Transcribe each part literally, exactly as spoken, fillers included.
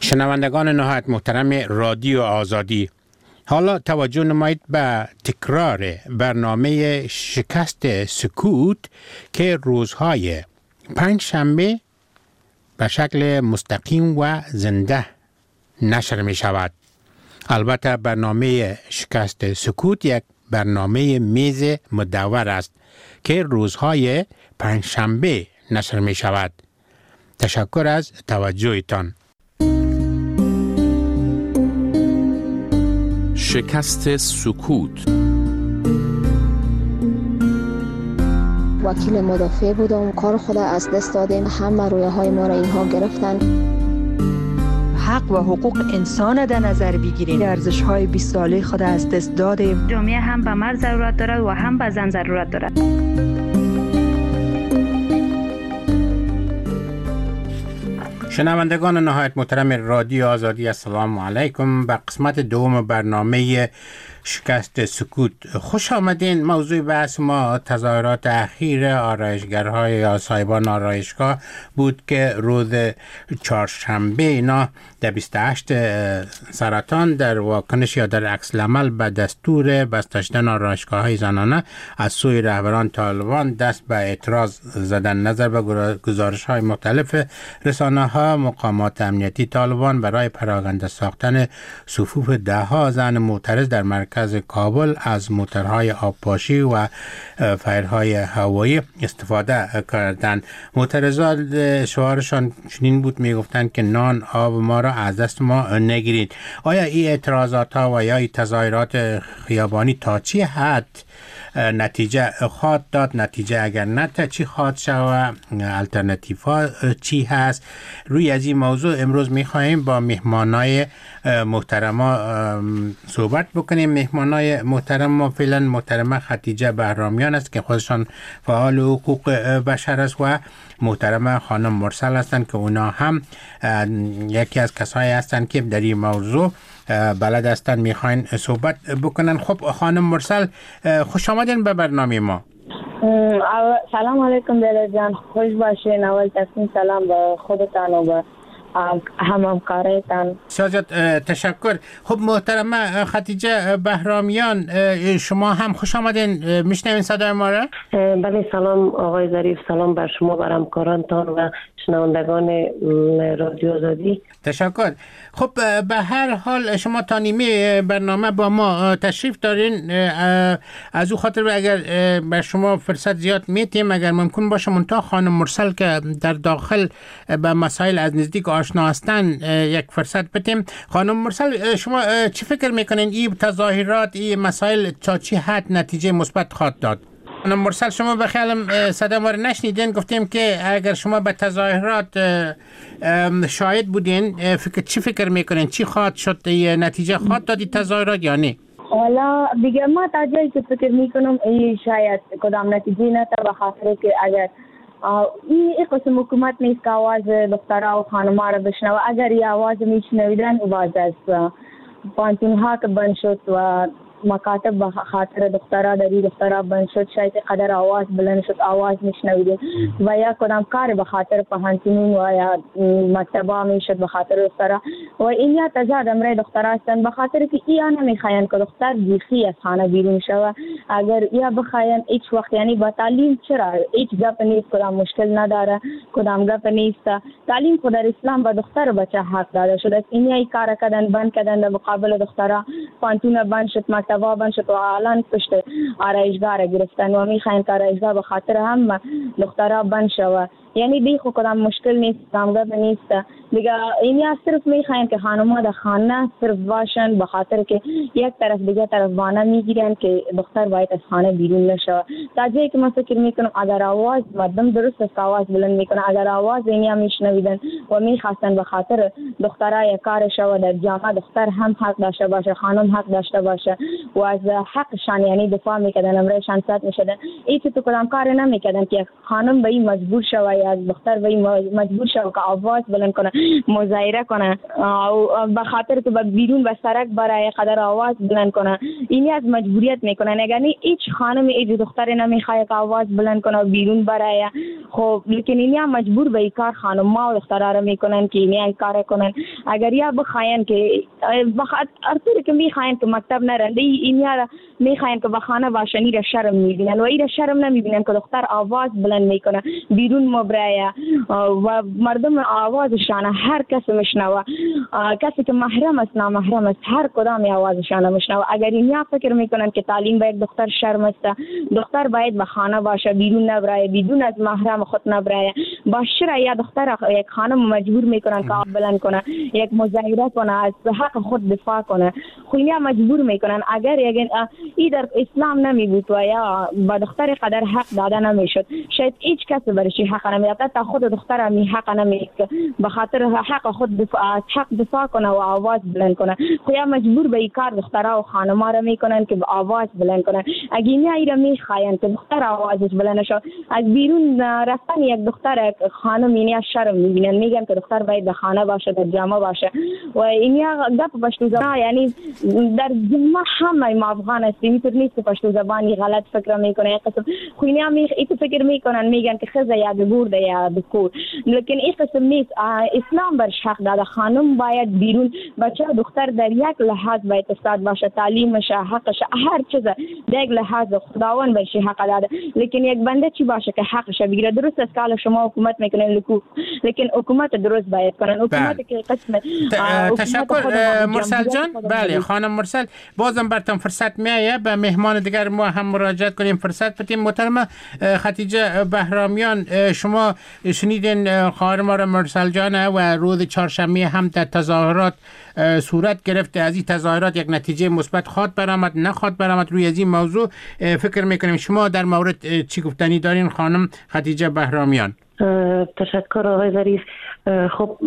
شنوندگان نهایت محترم رادیو آزادی، حالا توجه نمایید به تکرار برنامه شکست سکوت که روزهای پنج شنبه به شکل مستقیم و زنده نشر می شود. البته برنامه شکست سکوت یک برنامه میز مدور است که روزهای پنج شنبه نشر می شود. تشکر از توجهتان. شکست سکوت. وکیل مدافع بودم، کار خود از دست دادیم، همه رویه های ما را اینها گرفتن. حق و حقوق انسان در نظر بگیریم، ارزش های بیست ساله خود از دست دادیم. جامعه هم به مرد ضرورت دارد و هم به زن ضرورت دارد. شنوندگان نهایت محترم رادیو آزادی، السلام علیکم. به قسمت دوم برنامه شکست سکوت خوش آمدین. موضوع بحث ما تظاهرات اخیر آرایشگرهای یا صاحبان آرایشگاه بود که روز چهارشنبه اینا در بیست و هشت سرطان در واکنش یا در عکس العمل به دستور بازداشتن آرایشگاه های زنانه از سوی رهبران طالبان دست به اعتراض زدن. نظر به گزارش های مختلف رسانه ها، مقامات امنیتی طالبان برای پراکنده ساختن صفوف ده ها زن معترض در مرکز از کابل از موتورهای آبپاشی و فایرهای هوایی استفاده کردند. معترضان شعارشان چنین بود، میگفتند که نان آب ما را از دست ما نگیرید. آیا این اعتراضات ها و یا این تظاهرات خیابانی تا چی حد نتیجه خواهد داد؟ نتیجه اگر نه تا چی خواهد شود؟ الटरनेटिव ها چی هست؟ روی از این موضوع امروز میخواهیم با مهمانای محترما صحبت بکنیم. مهمانای محترم ما فعلا محترمه خدیجه بهرامیان است که خودشان فعال حقوق بشر است و محترمه خانم مرسل هستند که اونا هم یکی از کسایی هستند که در این موضوع بلد هستند، میخواین صحبت بکنن. خب خانم مرسل، خوش آمدین به برنامه ما. سلام علیکم دلال جان، خوش باشین. اول تصمیم سلام به خودتان و به هم همکارایتان. سازت تشکر. خب محترمه خدیجه بهرامیان، شما هم خوش آمدین. میشنوین صدای ما را؟ بله سلام آقای ظریف، سلام بر شما، بر همکارانتان و شنوندگان رادیو آزادی. تشکر. خب به هر حال شما تا نیمه برنامه با ما تشریف دارین. از او خاطر اگر بر شما فرصت زیاد میتیم، اگر ممکن باشه منتها خانم مرسل که در داخل به مسائل از نزدیک آشنا هستن یک فرصت بدیم. خانم مرسل، شما چی فکر میکنین این تظاهرات، این مسائل تا چی حد نتیجه مثبت خواهد داد؟ خانم مرسل، شما به خیالم صدا ما رو نشنیدین. گفتیم که اگر شما به تظاهرات شاهد بودین، فکر چی فکر میکنین؟ چی خواهد شد؟ نتیجه خواهد دادی تظاهرات یا نه؟ والا دیگه ما تا جایی که فکر میکنم این شاید کدام نتیجه نتا، به خاطر که اگر این قسم حکومت نیست که آواز دخترها و خانم‌ها را بشنوه. اگر این آواز میشنویدن باز از پانتون‌ها که بند شد و مکاتب به خاطر دخترها در این دخترها بند شد، شاید قدر آواز بلند شد، آواز میشنویدیم و یا کدام کار به خاطر پانتونون و یا مکتبا میشد به خاطر دخترها و این یا تضاد امر دخترها هستند، به خاطر که اینا نمیخواین که دختر بیخی از خانه بیرون شود. اگر یا بخواین هیچ وقت، یعنی با تعلیم چرا هیچ گپ نیست، کدام مشکل نداره، کدام گپ نیست. تعلیم خود در اسلام به دختر و بچه حق داده شده. این یا کار کردن بند کردن در مقابل دخترها، پانتون بند شد، مکتبا بند شد و الان پشت آرایشگاه را گرفتن و میخواین که آرایشگاه به خاطر هم دخترها بند شود. یعنی دی خو کدام مشکل نیست، کدام گپ نیست دیگه. این یا صرف میخواین که خانم‌ها در خانه صرف باشن، به خاطر که یک طرف دیگه طرف بانه میگیرن که دختر باید از خانه بیرون نشه. تا جایی که من فکر میکنم اگر آواز مردم درست است آواز بلند میکنه، اگر آواز اینیا میشنویدن و میخواستن به خاطر دخترها یک کار شود در جامعه، دختر هم حق داشته باشه، خانم حق داشته باشه و از حقشان یعنی دفاع میکردن، امرشان صد میشدن. این تو کدام کار نمیکردن که خانم به این مجبور شود از دختر وی مجبور شد که آواز بلند کنه، مظاهره کنه و به خاطر که بیرون به سرک برای قدر آواز بلند کنه. اینی از مجبوریت میکنن. اگر نه هیچ خانم هیچ دختر نمیخواد که آواز بلند کنه بیرون برای خب، لیکن اینی هم مجبور به این کار خانم ما و دخترها رو میکنن که اینی این کار کنن. اگر یا بخواین که بخاطر ارتور که میخواین که مکتب نرن، اینی را میخواین که به خانه باشه، این را شرم میبینن و این را شرم نمیبینن که دختر آواز بلند میکنه بیرون مبرایه و مردم آوازشان هر کس میشنوه، کسی که محرم است نامحرم است هر کدام آوازشان میشنوه. اگر اینیا فکر میکنن که تعلیم به یک دختر شرم است، دختر باید به خانه باشه، بیرون نبرایه، بدون از محرم خود نبرایه. باشه یا دختر یک خانم مجبور میکنن که آواز بلند کنه، یک مظاهره کنه، از حق خود دفاع کنه، خو اینیا مجبور میکنن. اگر یک ای در اسلام نمی بود و یا با دختر قدر حق داده نمیشد، شاید هیچ کس برش حق نمیداد، تا خود دختر هم حق نمیداد به خاطر حق خود دفاع حق دفاع کنه و آواز بلند کنه. خو یا مجبور به این کار دخترها و خانم‌ها را میکنن که آواز بلند کنن. اگه نه ایرا میخواین که دختر آوازش بلند شد، از بیرون رفتن یک دختر خانم اینیا شرم میبینن، میگن که دختر باید در خانه باشه، در جامعه باشه و اینیا گپ پشتو زبان، یعنی در جامعه همه ما افغان هستیم، اینطور نیست که پشتو زبانی غلط فکر میکنه یک قسم. خو اینیا می ایتو فکر میکنن، میگن که خزه یا بگورده یا بکور، لیکن این قسم نیست. اسلام برش حق داده، خانم باید بیرون، بچه دختر در یک لحاظ باید استاد باشه، تعلیمش حقش هر چیز در یک لحاظ خداوند برش حق داده. لیکن یک بنده چی باشه که حقش بگیره؟ درست است که شما حکومت میکنن، لیکن حکومت درست باید کنن. حکومت که قسم تشکر مرسل جان. بله خانم مرسل، بازم براتون فرصت میایه به مهمان دیگر ما هم مراجعه کنیم، فرصت بدیم. محترمه خدیجه بهرامیان، شما شنیدین خواهر ما را مرسل جان و روز چهارشنبه هم در تظاهرات صورت گرفته. از این تظاهرات یک نتیجه مثبت خواد برآمد نخواد برآمد، روی از این موضوع فکر میکنیم. شما در مورد چی گفتنی دارین خانم خدیجه بهرامیان؟ تشکر آقای ظریف. خب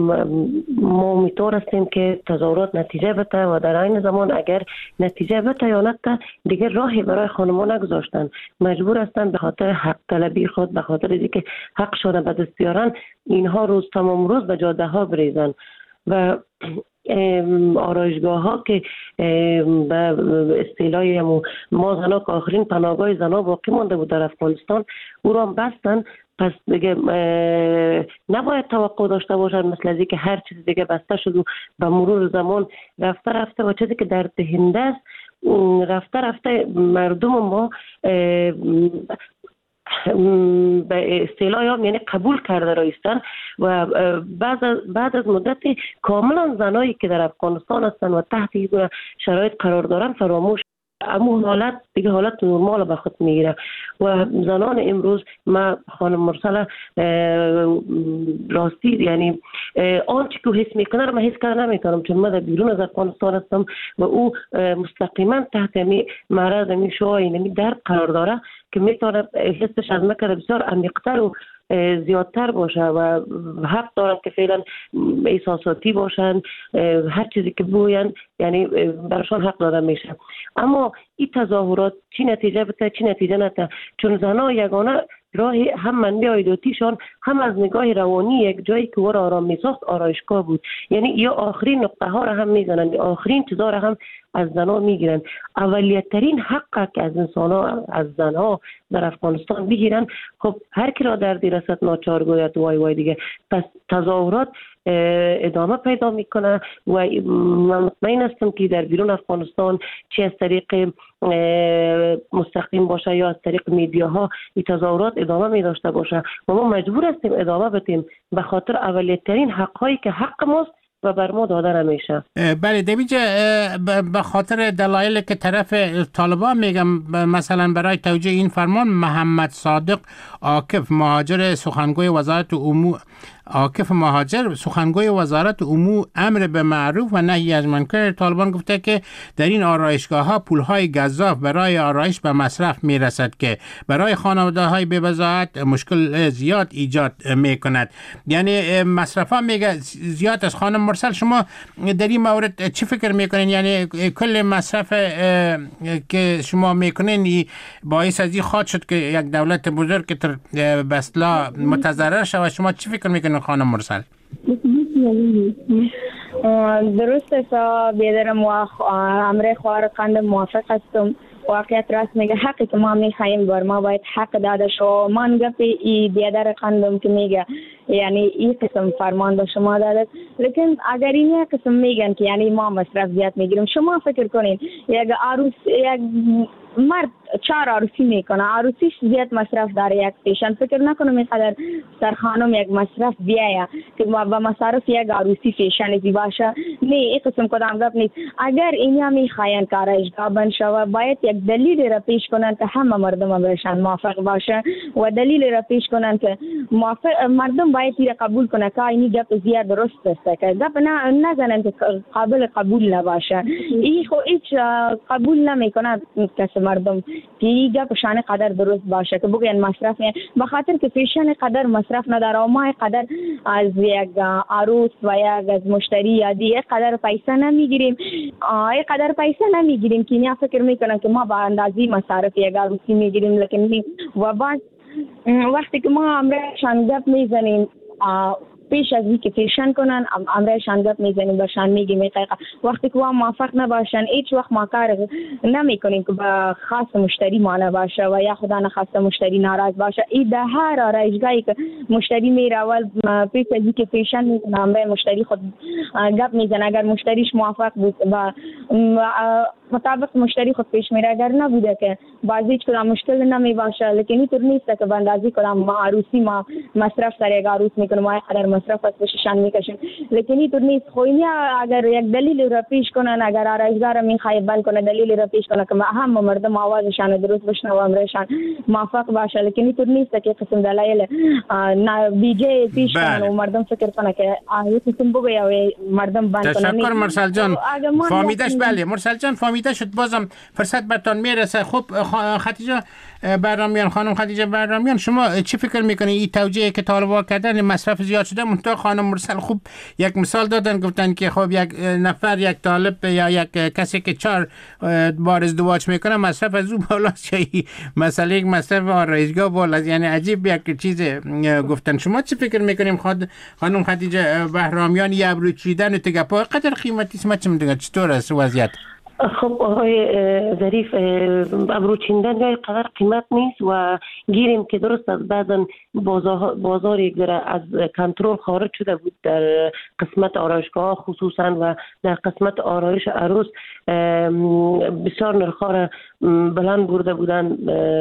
ما امیدوار هستیم که تظاهرات نتیجه بده و در این زمان اگر نتیجه بده یا نده دیگر راهی برای خانمان نگذاشتن، مجبور هستند به خاطر حق طلبی خود، به خاطر اینکه حقشان به دست بیارن، اینها روز تمام روز به جاده ها بریزن و آرایشگاه ها که به اصطلاح ما زنا که آخرین پناهگاه زنا باقی مانده بود در افغانستان، او را بستن. پس دیگه نباید توقع داشته باشن مثل از که هر چیز دیگه بسته شد و به مرور زمان رفته رفته و چیزی که در دهنده است رفته رفته مردم ما به اصطلاح یعنی قبول کرده رایستن و بعد از بعد از مدت کاملا زنایی که در افغانستان هستن و تحت شرایط قرار دارن فراموش، اما حالت دیگه حالت نرمال به خود میگیره و زنان امروز ما خانم مرسل راستی یعنی آنچه که حس میکنه من حس کردن نمیکنم، چون من در بیرون از افغانستان هستم و او مستقیما تحت می معرض می شوی نمی درد قرار داره که میتونه حسش از مکر بسیار عمیق‌تر و زیادتر باشه و حق دارن که فعلا احساساتی باشن، هر چیزی که بگوین یعنی برشان حق داده میشه. اما این تظاهرات چی نتیجه بده چی نتیجه نده، چون زنها یگانه راهی هم منبع عایداتیشان هم از نگاه روانی یک جایی که ور آرام میساخت آرایشگاه بود، یعنی یا آخرین نقطه ها را هم میزنن، آخرین چیزا را هم از زنها میگیرن. اولیت ترین حق که از انسان ها از زنها در افغانستان بگیرن، خب هر کی را در دیرست ناچار گوید وای وای دیگه. پس تظاهرات ادامه پیدا میکنه و من مطمئن هستم که در بیرون افغانستان چه از طریق مستقیم باشه یا از طریق میدیاها این تظاهرات ادامه می داشته باشه و ما مجبور هستیم ادامه بدیم به خاطر اولیت ترین حقایی که حق ماست و بر ما داده نمیشه. بله دمیجه به خاطر دلایلی که طرف طالبان میگم، مثلا برای توجیه این فرمان محمد صادق عاکف مهاجر سخنگوی وزارت امور عاکف مهاجر سخنگوی وزارت امور امر به معروف و نهی از منکر طالبان گفته که در این آرایشگاه ها پول های گزاف برای آرایش به مصرف می رسد که برای خانواده های به وضاحت مشکل زیاد ایجاد می کند. یعنی مصرف ها میگه زیاد از. خانم مرسل شما در این مورد چی فکر میکنین؟ یعنی کل مصرف که شما میکنین باعث از این خواهد شد که یک دولت بزرگ که تر به اصطلاح متضرر شود. شما چی فکر میکنین خانم مرسل؟ درست است بیادرم و امر خواهر قندم موافق هستم. واقعیت راست میگه حقی که ما میخوایم بر ما باید حق داده شو. من گفتی ای بیادر قندم که میگه یعنی این قسم فرمان به شما داده، لیکن اگر این قسم میگن که یعنی ما مصرف زیاد میگیریم، شما فکر کنین یک عروس یک مرد چهار عروسی میکنه، عروسیش زیاد مصرف داره یک پیشن، فکر نکنم اینقدر سرخانم یک مصرف بیایه که با مصرف یک عروسی پیشن زی باشه. نه این قسم کدام گپ نیست. اگر اینیا میخواین که آرایشگاه بند شود باید یک دلیل را پیش کنن که همه مردم بهشان موافق باشه و دلیل را پیش کنن که موافق مردم باید این قبول کنه که اینی گپ زیاد درست است که گپ نه نزنن که قابل قبول نباشه. این خو هیچ قبول نمیکنه کس مردم که این گپ شان قدر درست باشه که بگن مصرف نه، به خاطر که پیشن قدر مصرف نداره و ما قدر از یک عروس و یک از مشتری یا دیگه قدر پیسه نمیگیریم. این قدر پیسه نمیگیریم که نه فکر میکنن که ما با اندازی مصرف یک عروسی میگیریم، لیکن و بعد وقتی که ما امرشان گپ میزنیم پیش از این که پیشن کنن امرشان گپ میزنیم برشان میگیم دقیقا وقتی که موافق نباشن هیچ وقت ما کار نمیکنیم که با خاص مشتری ما نباشه و یا خدا نخواسته مشتری ناراض باشه. این در هر آرایشگاهی که مشتری میره اول پیش از این که پیشن میکنه امر مشتری خود گپ میزنه. اگر مشتریش موافق بود و مطابق مشتری خود پیش میره، اگر نبوده که بعضی هیچ کدام مشکل نمی باشه. لیکن اینطور نیست که به اندازه کدام ما عروسی ما مصرف سر یک عروس میکنیم ما قدر مصرف از بششان میکشیم، لیکن اینطور نیست. خوینی اگر یک دلیل را پیش کنن، اگر آرایشگاه را میخوای بند کنه دلیل را پیش کنه که همه مردم آوازشان درست بشنوه و امرشان موافق باشه، لیکن اینطور نیست که قسم دلایل بیجه پیش کنن و مردم فکر کنه که آیه قسم بگه مردم بند کنه. تشکر مرسل جان، فهمیدش. بله مرسل جان فهمیده شد. بازم فرصت برتان میرسه. خب خدیجه بهرامیان، خانم خدیجه بهرامیان، شما چی فکر میکنید این توجیه که طالبا کردن مصرف زیاد شده؟ منتها خانم مرسل خوب یک مثال دادن، گفتن که خب یک نفر یک طالب یا یک کسی که چهار بار ازدواج میکنه مصرف از او بالاست، چه مسئله یک مصرف آرایشگاه بالاست. یعنی عجیب یک چیز گفتن. شما چی فکر میکنیم خانم خدیجه بهرامیان؟ یه ابرو چیدن و تگپا قدر قیمتی است، چه میدونید چطور است وضعیت؟ خب آقای ظریف، ابرو چیندن یا قدر قیمت نیست و گیریم که درست از بعضا بازار, بازار یک ذره از کنترل خارج شده بود در قسمت آرایشگاه خصوصا و در قسمت آرایش عروس بسیار نرخ‌ها را بلند برده بودن.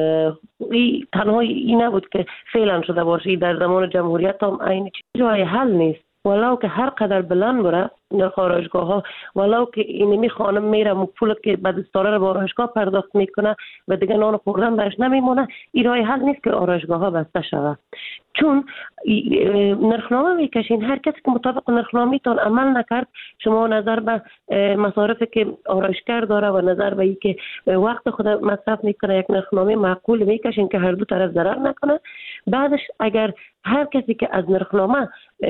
ای تنها این نبود که فعلا شده باشه، در زمان جمهوریت هم این چیزهای حل نیست. ولو که هر قدر بلند بره نرخ آرایشگاه ها، ولو که اینمی خانم میره پول که به دستاره رو به آرایشگاه پرداخت میکنه و دیگه نان خوردن برش نمیمونه، این راه حل نیست که آرایشگاه ها بسته شود. چون نرخنامه میکشین، هر کسی که مطابق نرخنامه تان عمل نکرد، شما نظر به مصارفی که آرایشگر داره و نظر به اینکه وقت خود مصرف میکنه یک نرخنامه معقول میکشین که هر دو طرف ضرر نکنه. بعدش اگر هر کسی که از نرخنامه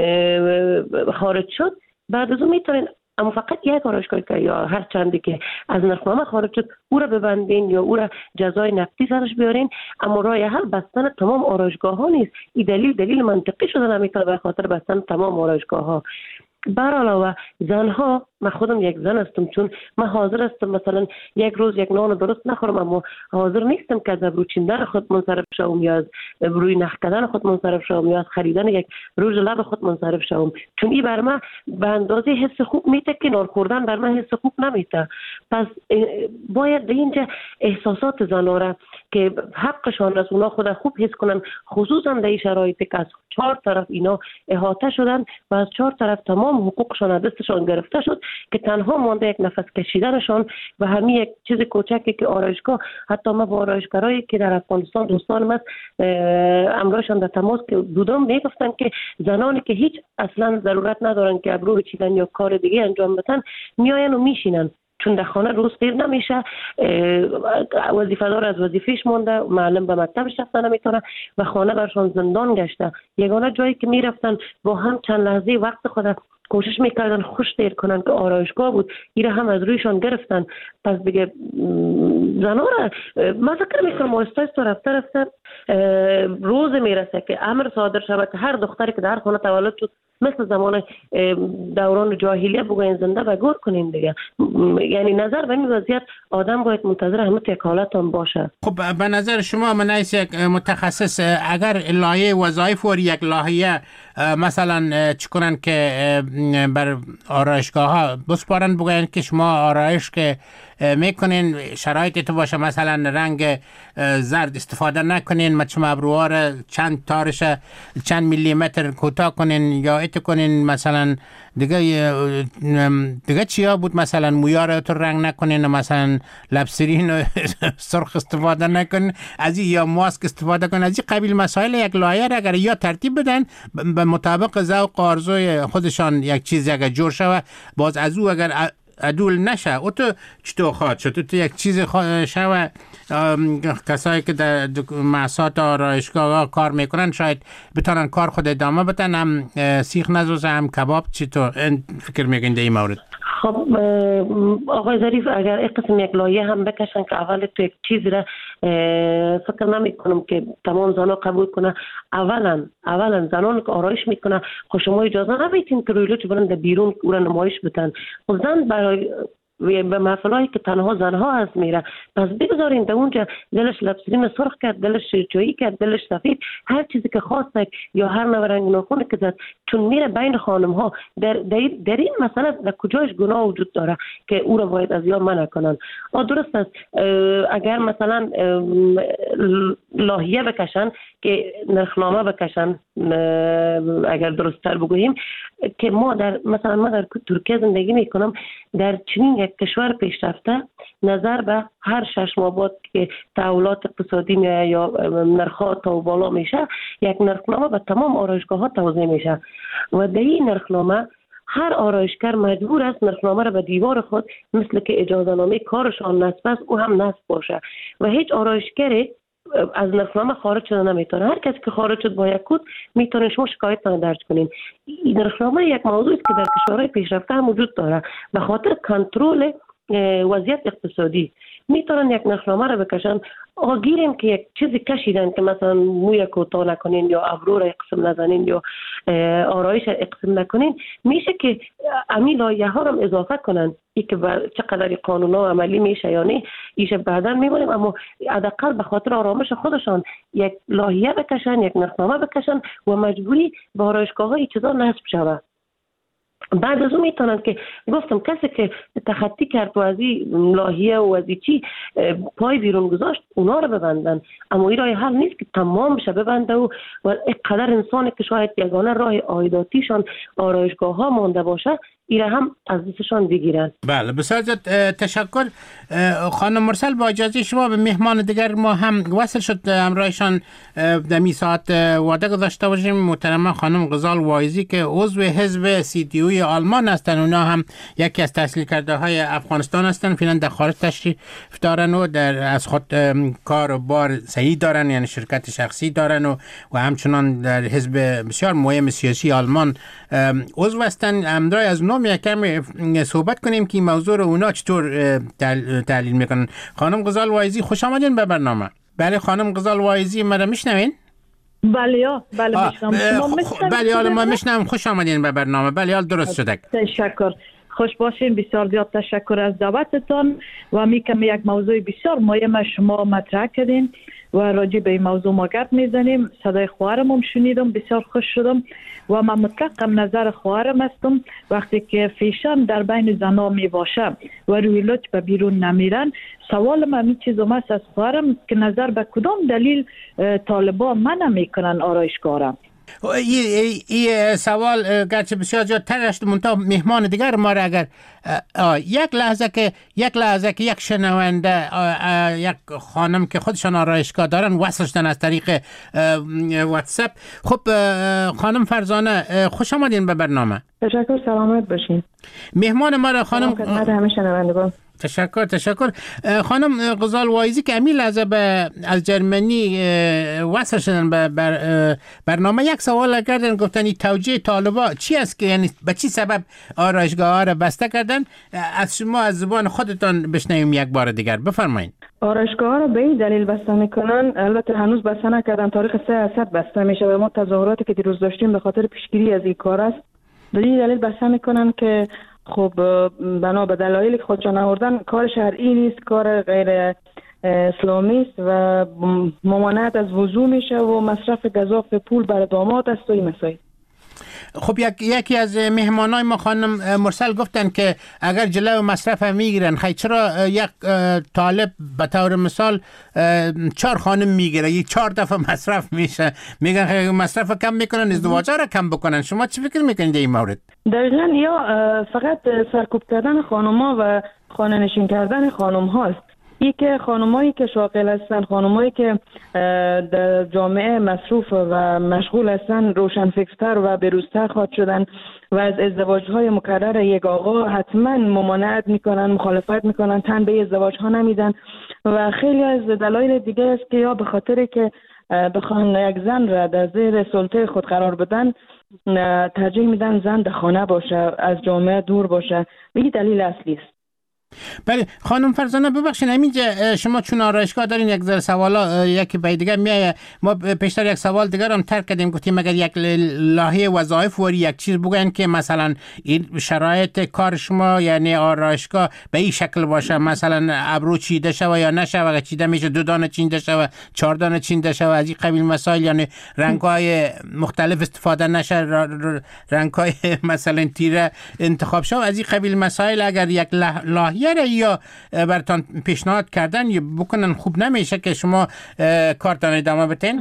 خارج شد، بعد از اون میتونین اما فقط یک آرایشگاه که یا هر چندی که از نرخنامه خارج شد او را ببندین یا او را جزای نقدی سرش بیارین، اما راه حل بستن تمام آرایشگاه ها نیست. این دلیل دلیل منطقی شده نمیتونه به خاطر بستن تمام آرایشگاه ها. بر علاوه زنها، من خودم یک زن هستم، چون من حاضر هستم مثلا یک روز یک نان درست نخورم، اما حاضر نیستم که از ابرو چیندن خود منصرف شوم یا از روی نخ کردن خود منصرف شوم یا از خریدن یک روز لب خود منصرف شوم، چون این بر من به اندازه حس خوب میته که نان خوردن بر من حس خوب نمیته. پس باید به اینجا احساسات زنها را که حقشان است اونا خود خوب حس کنن، خصوصا در این شرایطی که از چهار طرف اینا احاطه شدن و از چهار طرف تمام حقوقشان از دستشان گرفته شد که تنها مانده یک نفس کشیدنشان و همین یک چیز کوچکی که آرایشگاه، حتی ما با آرایشگرایی که در افغانستان دوستان ما امرایشان در تماس که بودم میگفتن که زنانی که هیچ اصلا ضرورت ندارن که ابرو بچینن یا کار دیگه انجام بدن میاین و میشینن، چون در خانه روز دیر نمیشه، وظیفه دار از وظیفهش مونده، معلم به مکتبش رفتن نمیتونه و خانه برشان زندان گشته. یگانه جایی که میرفتن با هم چند لحظه وقت خود کوشش میکردن خوش دیر کنن که آرایشگاه بود، ایره هم از رویشان گرفتن. پس دیگه زنا را من فکر میکنم آهسته رفته رفته روز میرسه که امر صادر شود که هر دختری که در خانه تولد شد مثل زمان دوران جاهلیه بگوین زنده و گور کنیم دیگه. یعنی نظر به این وضعیت آدم باید منتظر همه یک حالت هم باشه. خب به نظر شما من از یک متخصص اگر لایه وظایف و یک لایه مثلا چی کنن که بر آرایشگاه ها بسپارن بگوین که شما آرایش که میکنین شرایط تو باشه، مثلا رنگ زرد استفاده نکنین، مچم ابروها را چند تارش چند میلی متر کوتاه کنین یا ایت کنین، مثلا دیگه دیگه چیا بود، مثلا مویا را تو رنگ نکنین، مثلا لبسرین سرخ استفاده نکنین، از یا ماسک استفاده کنین. از این قبیل مسائل یک لایه را اگر یا ترتیب بدن به مطابق ذوق و آرزوی خودشان یک چیزی اگر جور شود، باز از او اگر عدول نشه او تو چطور خواهد شد؟ تو یک چیز شوه کسایی که در مؤسسات آرایشگاه کار میکنن شاید بتونن کار خود ادامه بدن، هم سیخ نزوزه هم کباب. چطور فکر میکنید این مورد؟ خب آقای ظریف اگر یک قسم یک لایه هم بکشن که اول تو یک چیز را فکر نمی کنم که تمام زنها قبول کنه. اولا اولا زنان که آرایش میکنه خب شما اجازه نمیتین که روی لوچ برند بیرون او را نمایش بدن. خب زن برای به محفلایی که تنها زنها هست میره، پس بگذارین در اونجا دلش لبسرین سرخ کرد، دلش شیرچایی کرد، دلش سفید، هر چیزی که خواست یا هر نوع رنگ ناخون که زد، چون میره بین خانم ها. در, در, در این مسئله در کجایش گناه وجود داره که او را باید از یا منع کنن؟ آ درست است اگر مثلا لاهیه بکشن که نرخنامه بکشن، اگر درست تر بگوییم که ما در مثلا ما در ترکیه زندگی میکنم، در چنین یک کشور پیشرفته نظر به هر شش ماه بعد که تحولات اقتصادی میاد یا نرخ‌ها تا بالا میشه، یک نرخنامه به تمام آرایشگاه ها توزیع میشه و در این نرخنامه هر آرایشگر مجبور است نرخنامه را به دیوار خود مثل که اجازه نامه کارشان نصب است او هم نصب باشه و هیچ آرایشگری از نرخنامه خارج شده نمیتونه. هر کسی که خارج شد با یک کد میتونه شما شکایت درج کنین. این نرخنامه یک موضوعی است که در کشورهای پیشرفته هم وجود داره. به خاطر کنترل وضعیت اقتصادی میتونن یک نرخنامه رو بکشن. آگیریم که یک چیزی کشیدن که مثلا موی کوتاه نکنین یا ابرو را اقسم نزنین یا آرایش اقسم نکنین، میشه که امی لایه ها رو اضافه کنن. ای که چقدر قانونا عملی میشه یا نه ایشه بعدا میبینیم، اما حداقل به خاطر آرامش خودشان یک لایحه بکشن، یک نرخنامه بکشن و مجبوری به آرایشگاه ها این چیزا نصب شود. بعد از اون میتونن که گفتم کسی که تخطی کرد و از این لایحه و از این چی پای بیرون گذاشت اونا رو ببندن، اما این راه حل نیست که تمام شه ببنده و و اینقدر انسانی که شاید یگانه راه عایداتیشان آرایشگاه ها مانده باشه ایره هم از دستشان بگیرن. بله بسیار تشکر خانم مرسل. با اجازه شما به مهمان دیگر ما هم وصل شد همراهشان در می ساعت وعده گذاشته باشیم. محترمه خانم غزال وایزی که عضو حزب سی دی اوی آلمان هستن، اونا هم یکی از تحصیل کرده های افغانستان هستن، فعلا در خارج تشریف دارن و در از خود کار و بار صحیح دارن، یعنی شرکت شخصی دارن و, و همچنان در حزب بسیار مهم سیاسی آلمان عضو هستن. همراه از نام یک کمی صحبت کنیم که این موضوع رو اونا چطور تحلیل میکنن. خانم غزال وایزی خوش آمدین به برنامه. بله خانم غزال وایزی مرا میشنوین؟ بله یا بله میشنم. شما میشنوین؟ بله حالا ما میشنم. خوش آمدین به برنامه. بله حال درست شده. تشکر. خوش باشین. بسیار زیاد تشکر از دعوتتان و میکم یک موضوع بسیار مهم شما مطرح کردین و راجع به این موضوع ما گپ میزنیم. صدای خواهرم هم شنیدم، بسیار خوش شدم و من مطلقم نظر خواهرم هستم. وقتی که فیشن در بین زنا می باشه و روی لج به بیرون نمیرن، سوال من این چیز است از خواهرم که نظر به کدام دلیل طالبان منع میکنن آرایشگاه. این سوال گرچه بسیار زیاد ترشت منتها مهمان دیگر ما را اگر یک لحظه که یک لحظه که یک شنونده یک خانم که خودشان آرایشگاه دارن وصل شدن از طریق واتساپ. خب خانم فرزانه خوش آمدین به برنامه. تشکر، سلامت باشین. مهمان ما را خانم خدمت همه شنوندگان. تشکر تشکر خانم غزال وایزی که امی لحظه به از جرمنی وصل شدن به بر برنامه یک سوال کردن، گفتن این توجیه طالبا چی است که یعنی به چی سبب آرایشگاه ها را بسته کردن؟ از شما از زبان خودتان بشنویم یک بار دیگر، بفرمایید. آرایشگاه ها را به این دلیل بسته میکنن، البته هنوز بسته نکردن، تاریخ سه اسد بسته میشه و ما تظاهراتی که دیروز داشتیم به خاطر پیشگیری از این کار است. به این دلیل بسته میکنن که خب بنا به دلایلی که خودشان آوردن کار شرعی نیست، کار غیر اسلامی است و ممانعت از وضو میشه و مصرف گزاف پول برای داماد است و این مسائل. خب یک یکی از مهمانای ما خانم مرسل گفتن که اگر جلو مصرف میگیرن، خیلی چرا یک طالب به طور مثال چهار خانم میگیره، یک چهار دفعه مصرف میشه، میگن خیلی مصرف کم میکنن، ازدواجا را کم بکنن. شما چی فکر میکنید این مورد؟ دقیقاً یا فقط سرکوب کردن خانوما و خانه نشین کردن خانم هاست. ای که خانمایی که شاغل هستن، خانمایی که در جامعه مصروف و مشغول هستن، روشنفکرتر و بروزتر خواهد شدن و از ازدواج‌های مکرر یک آقا حتما ممانعت میکنن، مخالفت میکنن، تن به ازدواج ها نمیدن و خیلی از دلایل دیگه است که یا به خاطر که بخوان یک زن را در زیر سلطه خود قرار بدن ترجیح میدن زن در خانه باشه، از جامعه دور باشه. این دلیل اصلی است. بله خانم فرزانه ببخشید، همینجا شما چون آرایشگاه دارین یک ذره سوالا یکی به دیگه میایه، ما پیشتر یک سوال دیگر هم ترک کردیم، گفتیم اگر یک لایحه وظایف وری یک چیز بگن که مثلا این شرایط کار شما یعنی آرایشگاه به این شکل باشه، مثلا ابرو چیده شوه یا نشه، اگر چیده میشه دو دانه چیده شوه، چهار دانه چیده شوه، از این قبیل مسائل، یعنی رنگ‌های مختلف استفاده نشه، رنگ‌های مثلا تیره انتخاب شوه، از این قبیل مسائل اگر یک لایحه یا براتون پیشنهاد کردن یا بکنن خوب نمیشه که شما کارتان ادامه بدین؟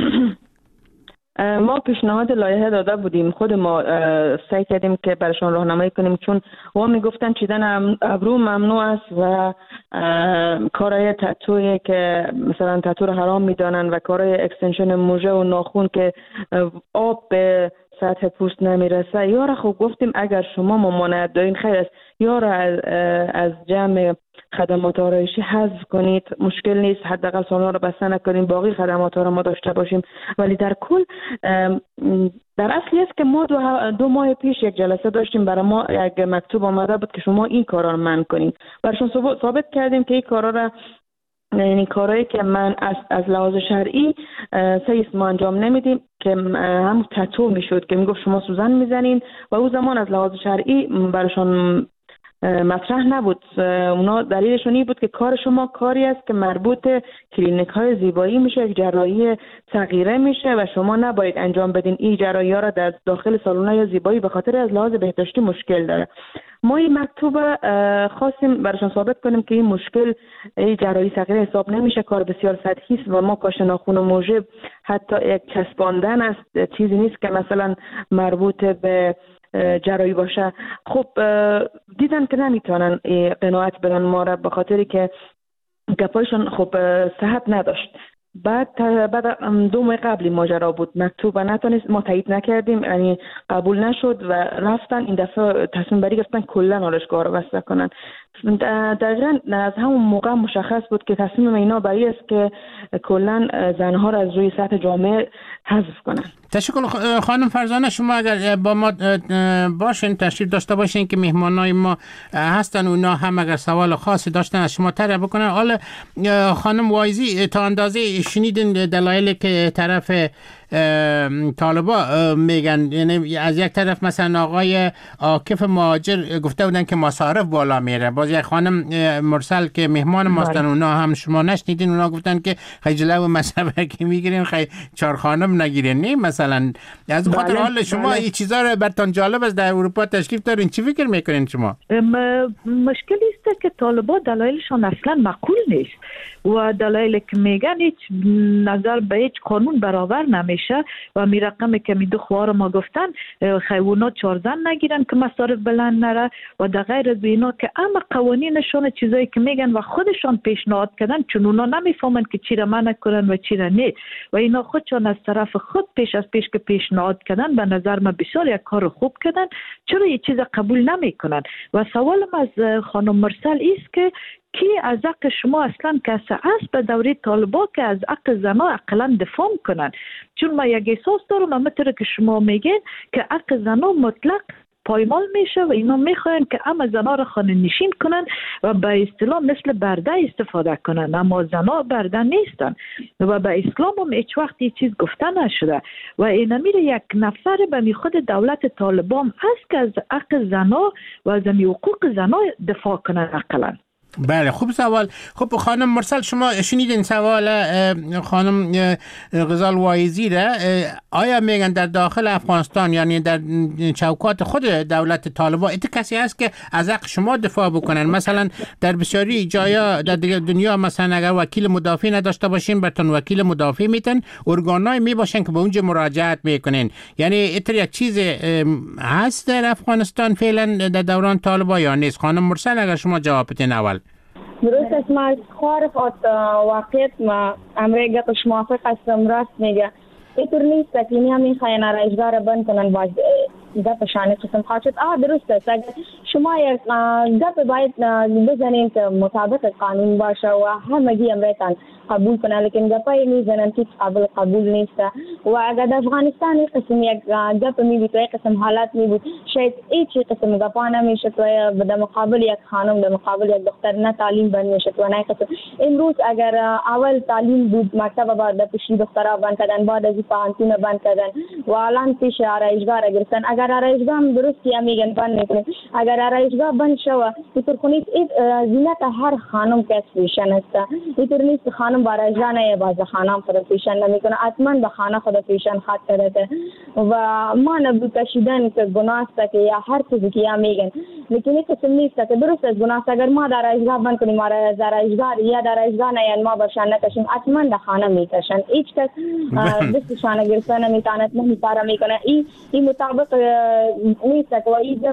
ما پیشنهاد لایحه داده بودیم، خود ما سعی کردیم که براشون راهنمایی کنیم، چون ما میگفتن چیدن ابرو ممنوع است و کارهای تتویی که مثلا تتو رو حرام میدانن و کارهای اکستنشن موژه و ناخون که آب به سطح پوست نمیرسه. یا را خب گفتیم اگر شما ممانعت دارین خیر است، یا را از, از جمع خدمات آرایشی حذف کنید، مشکل نیست، حداقل سالن رو بسته نکنیم، باقی خدمات رو ما داشته باشیم. ولی در کل در اصلی است که ما دو, دو ماه پیش یک جلسه داشتیم، برای ما یک مکتوب آمده بود که شما این کارا رو منع کنید. برشون ثابت کردیم که این کارا را، یعنی کارهایی که من از از لحاظ شرعی سه ما انجام نمیدیم، که هم تتو میشد که میگفت شما سوزن میزنین و او زمان از لحاظ شرعی براشون مطرح نبود. اونا دلیلشون این بود که کار شما کاری است که مربوط کلینیک های زیبایی میشه، یک جراحی صغیره میشه و شما نباید انجام بدین این جراحی ها را در داخل سالن های زیبایی، به خاطر از لحاظ بهداشتی مشکل داره. ما این مکتوب خواستیم براشون ثابت کنیم که این مشکل این جراحی صغیره حساب نمیشه، کار بسیار سطحی است و ما کاش ناخن و موجب حتی یک چسباندن است، چیزی نیست که مثلا مربوط به جراحی باشه. خب دیدن که نمیتونن قناعت بدن ما را، به خاطری که گپایشون خب صحت نداشت. بعد بعد دو ماه قبلی ماجرا بود، مکتوب نتونست، ما تایید نکردیم، یعنی قبول نشد و رفتن این دفعه تصمیم بری گرفتن کلا آرایشگاه رو بسته کنن. دقیقاً از همون موقع مشخص بود که تصمیم اینا برای است که کلا زنها رو از روی سطح جامعه حذف کنن. تشکر خانم فرزانه. شما اگر با ما باشین، تشریف داشته باشین که مهمانای ما هستن، اونا هم اگر سوال خاصی داشتن از شما طرح بکنن. حالا خانم وایزی تا اندازه شنیدین دلایلی که طرف طالبا میگن، یعنی از یک طرف مثلا آقای عاکف مهاجر گفته بودن که مصارف بالا میره، باز یک خانم مرسل که مهمان ماستن اونا هم شما نشنیدین، اونا گفتن که خیلی جلو مصرف که میگیرین خیلی چهار خانم نگیرین. نه مثلا از خاطر حال شما این چیزا رو براتون جالب است، در اروپا تشریف دارین، چی فکر میکنین شما؟ مشکلی است که طالبا دلایلشان اصلا معقول نیست و دلایلی که میگن هیچ نظر به هیچ قانون برابر نمیشه و می رقمی که می دو خوار ما گفتن خیونا چهار زن نگیرن که مصارف بلند نره و در غیر از اینا که اما قوانینشون چیزایی که میگن و خودشان پیشنهاد کردن، چون اونا نمیفهمن که چی را منع کنن و چی را نه و اینا خودشان از طرف خود پیش از پیش که پیشنهاد کردن به نظر من بسیار یک کار خوب کردن. چرا یه چیز قبول نمیکنن؟ و سوالم از خانم مرسل است که کی از حق شما اصلا کسی است به دوره طالبا که از حق زنا اقلا دفاع کنن؟ چون ما یک احساس دارم همونطور که شما میگین که حق زنا مطلق پایمال میشه و اینا میخواین که اما زنا را خانه نشین کنن و به اصطلاح مثل برده استفاده کنن، اما زنا برده نیستن و به اسلام هم هیچ وقت هیچ چیز گفته نشده و این امیر یک نفر به می خود دولت طالبان هست که از حق زنا و از حقوق زنا دفاع کنن اقلا. بله خوب سوال. خب خانم مرسل شما شنیدین سوال خانم غزال وایزی را، آیا میگن در داخل افغانستان یعنی در چوکات خود دولت طالبان ایت کسی هست که از حق شما دفاع بکنن؟ مثلا در بسیاری جایا در دنیا مثلا اگر وکیل مدافع نداشته باشین براتون وکیل مدافع میتن، ارگانای می باشن که به اونجا مراجعت میکنین، یعنی ایت یک چیز هست در افغانستان فعلا در دوران طالبان یا نیست؟ خانم مرسل اگر شما جواب بدین اول. درست است، ما خارف از واقعیت ما امریکا کش موافق هستم، راست میگه. اینطور نیست که اینی همین خیلی آرایشگاه را بند کنن باز گپ شانه قسم خواهد. آه درست است، اگر شما یک گپ باید بزنین که مطابق قانون باشه و همگی امریکان قبول کنه، لیکن گپای میزنن که قابل قبول نیست و اگر در افغانستان یک قسم یک گپ میبود و یک قسم حالات میبود شاید هیچ قسم گپا نمیشد و در مقابل یک خانم در مقابل یک دختر نه تعلیم بند میشد و نه قسم. امروز اگر اول تعلیم بود مکتب بعد پیشی دخترها بند کردن، بعد از پانتون بند کردن و الان پیش آرایشگاه را گرفتن. اگر آرایشگاه هم درستی میگن بند میکنن، اگر آرایشگاه بند شود اینطور کنید زینت هر خانم که فیشن است، اینطور نیست خانم برای جانه باز خانم خود فیشن نمیکنه، حتما به خانه خود فیشن خط کرده و ما نبود کشیدن که گناه است که یا هر چیزی که یا میگن، لیکن این قسم نیست که درست است گناه است. اگر ما در آرایشگاه بند کنیم ما در آرایشگاه یا در آرایشگاه نه ما برشان نکشیم حتما در خانه میکشن، هیچ کس دستشان گرفتن نمیتواند نمیتاره میکنه. این این مطابق نیست که این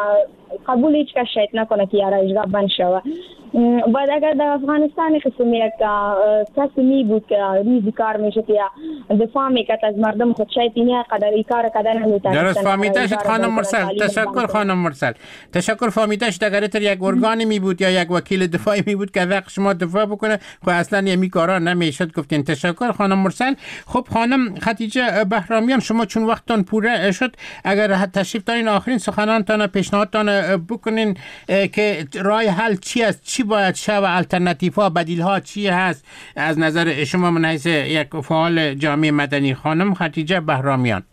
قبول هیچ کس شاید نکنه که آرایشگاه بند شود. بعد اگر در افغانستان قسم یک کسی می بود که ریزی کار میشه که دفاع میکرد از مردم خود شاید این قدر ای کار قدر نمیتونه. درست فهمیده شد خانم مرسل، تشکر خانم مرسل، تشکر. فهمیده شد اگر تر یک ارگانی می بود یا یک وکیل دفاعی می بود که حق شما دفاع بکنه خب اصلا یمی کارا نمیشد گفتین. تشکر خانم مرسل. خب خانم خدیجه بهرامیان شما چون وقتتون پوره شد اگر تشریف دارین آخرین سخنانتان پیشنهادتان بکنین که راه حل چی است، چی باید شه و الटरनेटिव ها بدیل ها چی هست از نظر شما من حیث یک فعال جامعه مدنی؟ خانم خدیجه بهرامیان.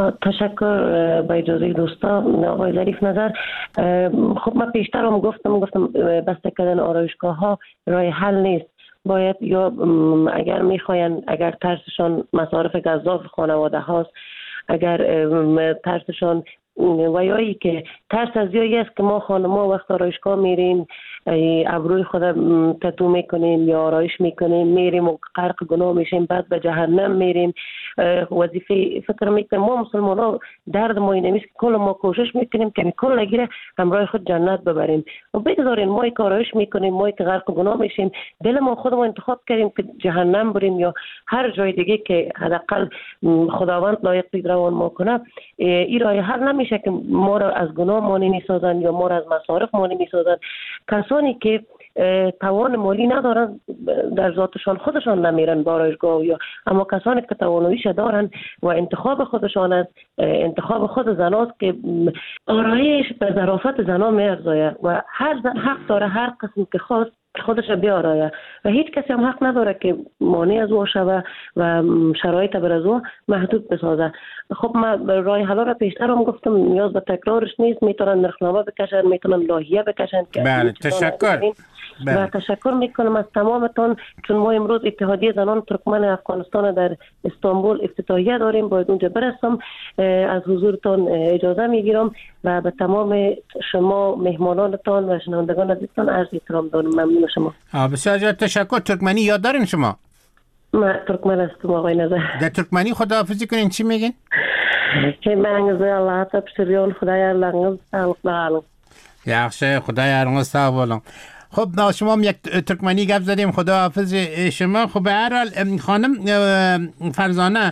تشکر با اجازه دوستان آقای ظریف نظر. خب من پیشتر هم گفتم گفتم بسته کردن آرایشگاه ها راه حل نیست. باید یا اگر میخواین اگر ترسشان مصارف گزاف خانواده هاست، اگر ترسشان و یایی که ترس از یایی است که ما خانم‌ها وقت آرایشگاه میریم ابروی خود تتو میکنیم یا آرایش میکنیم میریم و غرق گناه میشیم بعد به جهنم میریم. وظیفه فکر میکنم ما مسلمان ها درد ما اینه میشه که کل ما کوشش میکنیم که کل نگیره همراه خود جنت ببریم و بگذاریم ما که آرایش میکنیم ما که غرق گناه میشیم دل ما خودمون انتخاب کردیم که جهنم بریم یا هر جای دیگه که حداقل خداوند لایق دید روان ما کنه. این راه حل نمیشه که ما را از گناه مانع میسازن یا ما را از مصارف مانع میسازن. کسانی که توان مالی ندارن در ذاتشان خودشان نمیرن با آرایشگاه، یا اما کسانی که تواناییش دارن و انتخاب خودشان است، انتخاب خود زناست که آرایش به ظرافت زنا میارزاید و هر زن حق داره هر قسم که خواست خودش بیاره و هیچ کسی هم حق نداره که مانع از او شوه و شرایط بر از او محدود بسازه. خب ما راه حل را پیشتر هم گفتم، نیاز به تکرارش نیست، میتونن نرخنامه بکشن، میتونن لایحه بکشن. بله تشکر. و تشکر میکنم از تمامتون، چون ما امروز اتحادیه زنان ترکمن افغانستان در استانبول افتتاحیه داریم، باید اونجا برسم. از حضورتان اجازه میگیرم و به تمام شما مهمانانتان و شنوندگان عزیزتان عرض احترام دارم. ممنون شما. بسیار زیاد تشکر. ترکمنی یاد دارین شما؟ ما ترکمن هستم آقای نظر. در ترکمنی خداحافظی کنین چی میگین؟ که منگزه الله تا بشریون خدای ارلنگز سالق بغالم. یخشه خدای ارلنگز سالق. خب شما هم یک ترکمنی گپ زدیم، خداحافظ شما. خب به هر حال خانم فرزانه،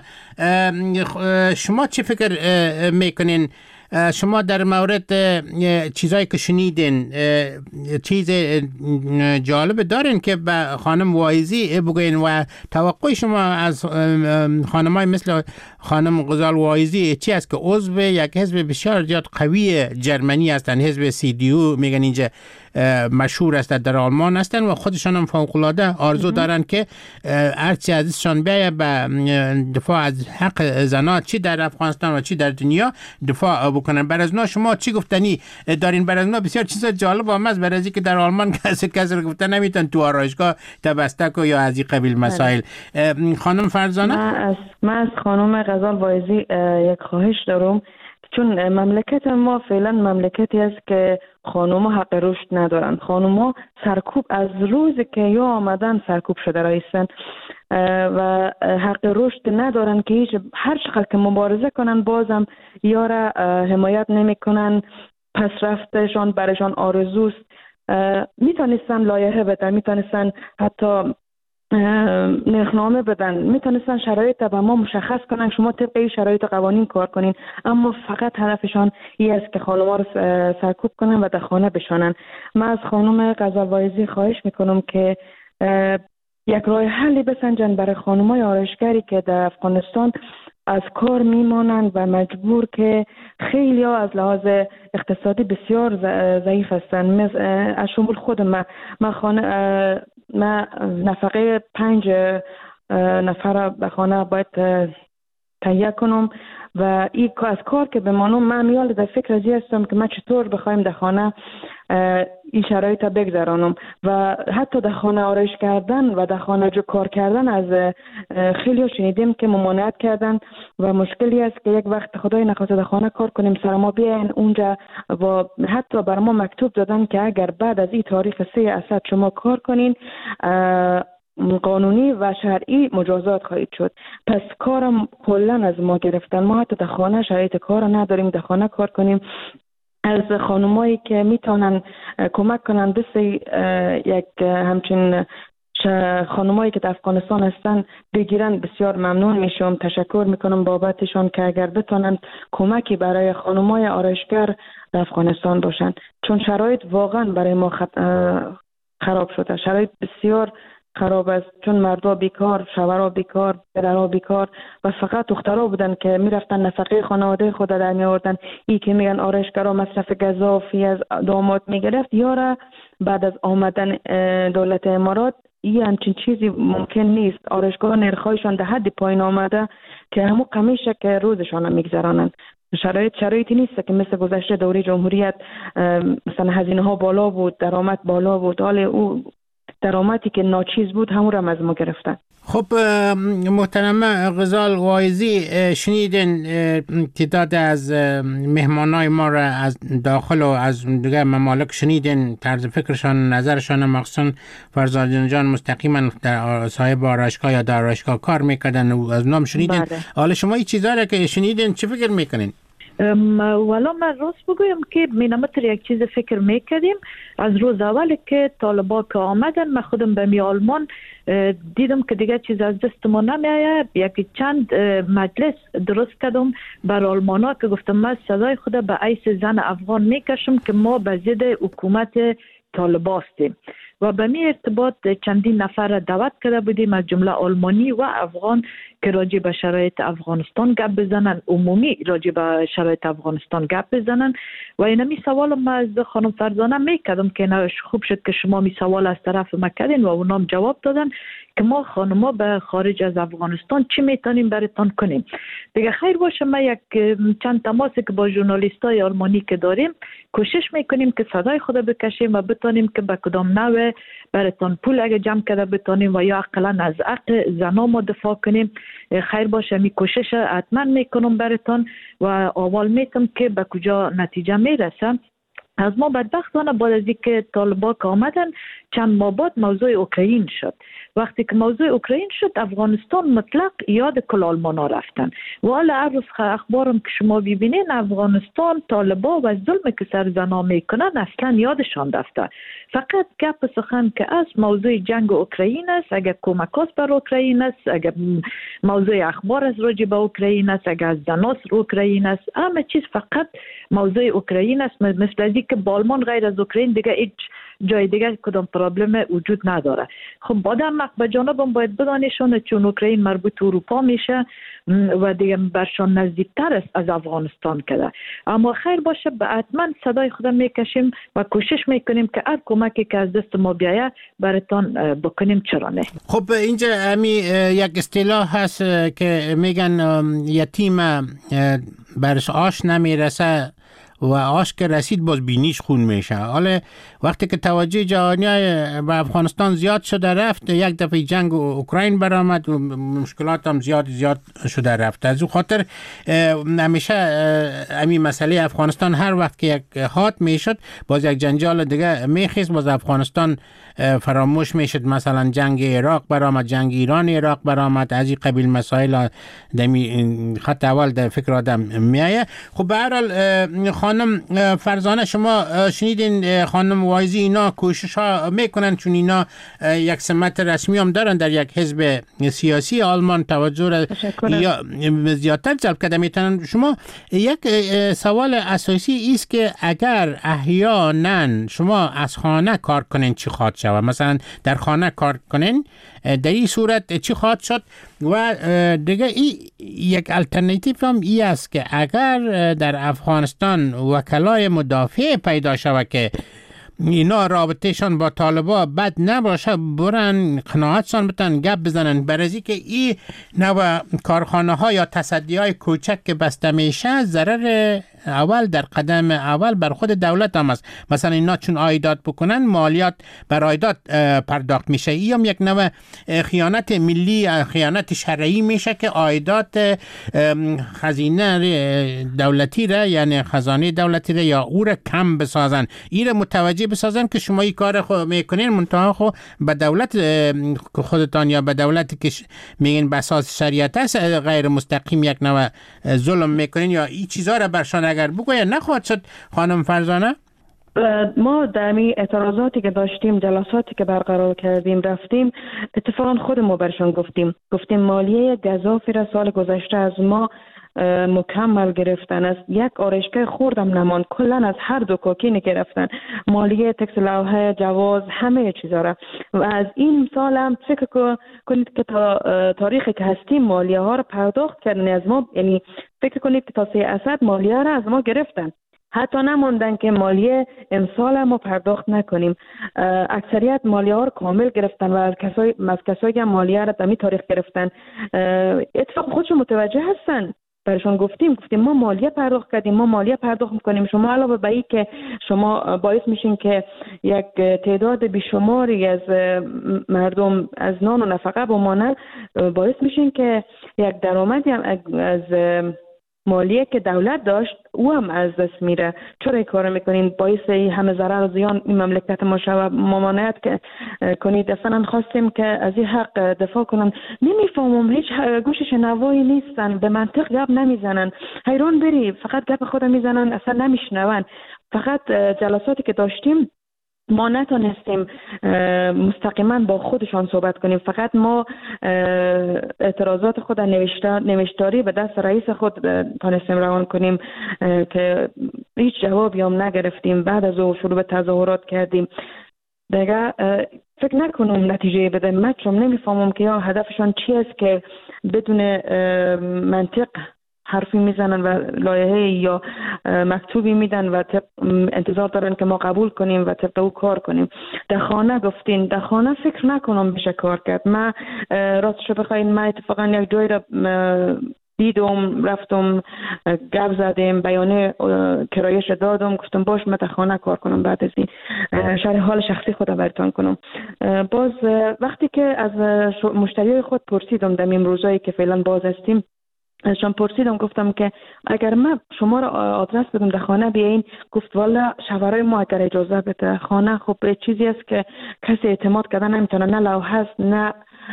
شما چی فکر میکنین؟ شما در مورد چیزایی که شنیدین چیز جالب دارین که به خانم واعظی بگوین و توقع شما از خانمای مثل خانم غزال واعظی چی است که عضو یک حزب بسیار زیاد قوی جرمنی هستند، حزب سی دی او میگن اینجا مشهور است، در آلمان هستن و خودشان هم فوق‌العاده آرزو دارن که هرچی ازشان بیاید به دفاع از حق زنان چی در افغانستان و چی در دنیا دفاع بکنن. برازنا شما چی گفتنی دارین؟ برازنا بسیار چیز جالب هم است، برای که در آلمان کسی کسی رو گفتن نمیتون تو آرایشگاه تبستک و یا از این قبیل مسائل. خانم فرزانه، من از من از خانم غزال واعظی یک خواهش دارم، چون مملکت ما فعلا مملکتی است که خانوما حق رشد ندارن. خانوما سرکوب از روزی که یا آمدن سرکوب شده رایستن و حق رشد ندارن که هیچ هر چقدر که مبارزه کنن بازم یا را حمایت نمی کنن. پس رفتشان برشان آرزوست. میتونستن لایحه بدن، میتونستن حتی نرخنامه بدن، میتونستن شرایط به ما مشخص کنن شما طبق این شرایط قوانین کار کنین، اما فقط هدفشان این است که خانم‌ها رو سرکوب کنن و در خانه بشانن. من از خانم غزال واعظی خواهش میکنم که یک راه حلی بسنجن برای خانم‌های آرایشگری که در افغانستان از کار میمانند و مجبور که خیلی ها از لحاظ اقتصادی بسیار ضعیف هستند. از شمول خود من من خانه من نفقه پنج نفر به خانه باید تهیه کنم و این از کار که بمانم من میال در فکر ازی هستم که من چطور بخوایم در خانه این شرایط را بگذرانم و حتی در خانه آرایش کردن و در خانه جو کار کردن از خیلی ها شنیدیم که ممانعت کردن و مشکلی است که یک وقت خدای نخواسته در خانه کار کنیم سر ما بیاین اونجا و حتی بر ما مکتوب دادن که اگر بعد از این تاریخ سه اسد شما کار کنین قانونی و شرعی مجازات خواهید شد. پس کارم کلا از ما گرفتن. ما حتی در خانه شرایط کار نداریم در خانه کار کنیم. از خانمایی که میتونن کمک کنن دست یک همچین خانمایی که در افغانستان هستن بگیرن بسیار ممنون میشم. تشکر میکنم بابتشون که اگر بتونن کمکی برای خانمای آرایشگر در افغانستان باشن، چون شرایط واقعا برای ما خراب شده. شرایط بسیار خراب است، چون مردا بیکار، شوهرها بیکار، پدرها بیکار و فقط دخترها بودن که میرفتن نفقه خانواده خود در می آوردن. این که میگن آرایشگرها مصرف گزافی از داماد میگرفت یارا بعد از آمدن دولت امارات این همچین چیزی ممکن نیست. آرایشگاه نرخایشان در حد پایین آمده که همون قمیشه که روزشان میگذرانند. شرایط شرایطی نیست که مثل گذشته دوره جمهوریت مثلا هزینه ها بالا بود، درآمد بالا بود، حال او درآمدی که ناچیز بود همون را از ما گرفتن. خب محترمه غزال واعظی، شنیدین تعداد از مهمانای ما را از داخل و از دیگر ممالک شنیدین، طرز فکرشان، نظرشان. مخصوصا فرزانه جان مستقیما در صاحب آرایشگاه یا در آرایشگاه کار میکردن و از نام شنیدین. حالا شما این چیزا را که شنیدین چه فکر میکنین؟ والا من راست بگویم که مینامتر یک چیز فکر میکردیم از روز اول که طالبا که آمدن. من خودم به می آلمان دیدم که دیگه چیز از دست ما نمیآید. یکی چند مجلس درست کردم بر آلمانا که گفتم من صدای خود به عیس زن افغان میکشم که ما به ضد حکومت طالبا هستیم و به می ارتباط چندین نفر دعوت کرده بودیم از جمله آلمانی و افغان که راجع به شرایط افغانستان گپ بزنن، عمومی راجع به شرایط افغانستان گپ بزنن. و اینمی سوال ما از خانم فرزانه میکردم که نه خوب شد که شما می سوال از طرف ما کردین و اونام جواب دادن که ما خانما به خارج از افغانستان چی میتونیم براتون کنیم. دیگه خیر باشه، ما یک چند تماسی که با ژورنالیستای آلمانی که داریم کوشش میکنیم که صدای خود بکشیم و بتونیم که به کدام نوع براتون پول اگه جمع کرده بتونیم و یا اقلا از حق زنا ما دفاع کنیم. خیر باشه، می کوشش حتما میکنم براتون و اول میتم که به کجا نتیجه میرسم. از ما بدبختانه بعد از اینکه طالبا که آمدن چند ماه بعد موضوع اوکراین شد. وقتی که موضوع اوکراین شد افغانستان مطلق یاد کل آلمانا رفتن و حالا هر روز اخبارم که شما ببینین افغانستان طالبا و ظلم که سر زنا میکنن اصلا یادشان رفته. فقط گپ سخن که از موضوع جنگ اوکراین است، اگر کمکات بر اوکراین است، اگر موضوع اخبار از راجع به اوکراین است، اگر از زناس اوکراین است، همه چیز فقط موضوع اوکراین است. مثل از که بالمان غیر از اوکراین دیگه هیچ جای دیگه کدام پرابلم وجود نداره. خب بعدم به جانبم باید بدانشون چون اوکراین مربوط اروپا میشه و دیگه برشان نزدیکتر است از افغانستان کده. اما خیر باشه، به حتما صدای خودم میکشیم و کوشش میکنیم که هر کمکی که از دست ما بیایه براتون بکنیم، چرا نه. خب اینجا امی یک اصطلاح هست که میگن یتیم برش آش نمیرسه و آش که رسید باز بینیش خون میشه. حالا وقتی که توجه جهانی به افغانستان زیاد شده رفت، یک دفعه جنگ اوکراین برآمد و مشکلات هم زیاد زیاد شده رفت. از او خاطر همیشه همین مسئله افغانستان هر وقت که یک هات میشد باز یک جنجال دیگه میخیست، باز افغانستان فراموش میشد. مثلا جنگ عراق برآمد، جنگ ایران عراق برآمد، از این قبیل مسائل دمی خط اول در فکر آدم میایه. خب به هر حال خانم فرزانه شما شنیدین خانم وایزی اینا کوشش ها میکنن چون اینا یک سمت رسمی هم دارن در یک حزب سیاسی آلمان، توجه را یا زیادتر جلب کرده میتونن. شما یک سوال اساسی است که اگر احیانا شما از خانه کار کنین چی خواهد شود؟ مثلا در خانه کار کنین در این صورت چی خواهد شد؟ و دیگه ای یک الٹرناتیو هم ای است که اگر در افغانستان وکلای مدافع پیدا شود که اینا رابطهشان با طالبا بد نباشه، برن قناعتشان بتن گپ بزنن، برای که این نوع کارخانه ها یا تصدی های کوچک که بسته میشه ضرر اول در قدم اول بر خود دولت هم است. مثلا اینا چون عایدات بکنن مالیات بر عایدات پرداخت میشه. این هم یک نوع خیانت ملی، خیانت شرعی میشه که عایدات خزینه دولتی را یعنی خزانه دولتی را یا او را کم بسازن، این را متوجه بسازن که شما این کار خود میکنین منتها خود به دولت خودتان یا به دولتی که میگین به اساس شریعت است غیر مستقیم یک نوع ظلم میکنین یا این چیزا را برشان اگر بگوید نخواهد شد. خانم فرزانه ما در می اعتراضاتی که داشتیم، جلساتی که برقرار کردیم، رفتیم اتفاقا خود ما برشان گفتیم گفتیم مالیه گزافی را سال گذشته از ما مکمل گرفتن است. یک آرایشگاه خوردم نمان، کلا از هر دو کوکینی گرفتن، مالیه، تکس لوحه، جواز، همه چیزا را. و از این سال هم فکر کنید که تا تاریخی که هستیم مالیه ها را پرداخت کردن از ما، یعنی فکر کنید که تا سی اسد مالیه را از ما گرفتن، حتی نموندن که مالیه امسال ما پرداخت نکنیم. اکثریت مالیه ها رو کامل گرفتن و از کسای از کسایی هم مالیه را در این تاریخ گرفتن. اتفاق خودشون متوجه هستن، برشون گفتیم گفتیم ما مالیه پرداخت کردیم، ما مالیه پرداخت میکنیم. شما علاوه بر این که شما باعث میشین که یک تعداد بیشماری از مردم از نان و نفقه بمانند، باعث میشین که یک درآمدی هم از مالیه که دولت داشت او هم از دست میره. چرا این کار میکنین؟ باعث همه ضرر و زیان این مملکت ما شود. ممانعت که کنید. اصلا خواستیم که از این حق دفاع کنن. نمیفهمم، هیچ گوش شنوایی نیستن، به منطق گپ نمیزنن. حیران بری، فقط گپ خود میزنن، اصلا نمیشنون. فقط جلساتی که داشتیم ما نتونستیم مستقیما با خودشان صحبت کنیم. فقط ما اعتراضات خود نوشتار نوشتاری به دست رئیس خود تونستیم روان کنیم که هیچ جوابی هم نگرفتیم. بعد از او شروع به تظاهرات کردیم. دیگه فکر نکنم نتیجه بده. من چون نمیفهمم که یا هدفشان چی است که بدون منطق حرفی میزنن و لایحه یا مکتوبی میدن و انتظار دارن که ما قبول کنیم و طبق او کار کنیم. در خانه گفتین، در خانه فکر نکنم بشه کار کرد. من راستش بخواین من اتفاقا یک جایی را دیدم، رفتم گپ زدیم، بیانیه کرایش دادم، گفتم باش من در خانه کار کنم، بعد از این شرح حال شخصی خودم براتون کنم. باز وقتی که از مشتریای خود پرسیدم در این روزایی که فعلا باز هستیم، ازشان پرسیدم گفتم که اگر من شما را آدرس بدم در خانه بیاین، گفت والا شوهرای ما اگر اجازه بده خانه خب چیزی است که کسی اعتماد کردن نمیتونه، نه لوحه است نه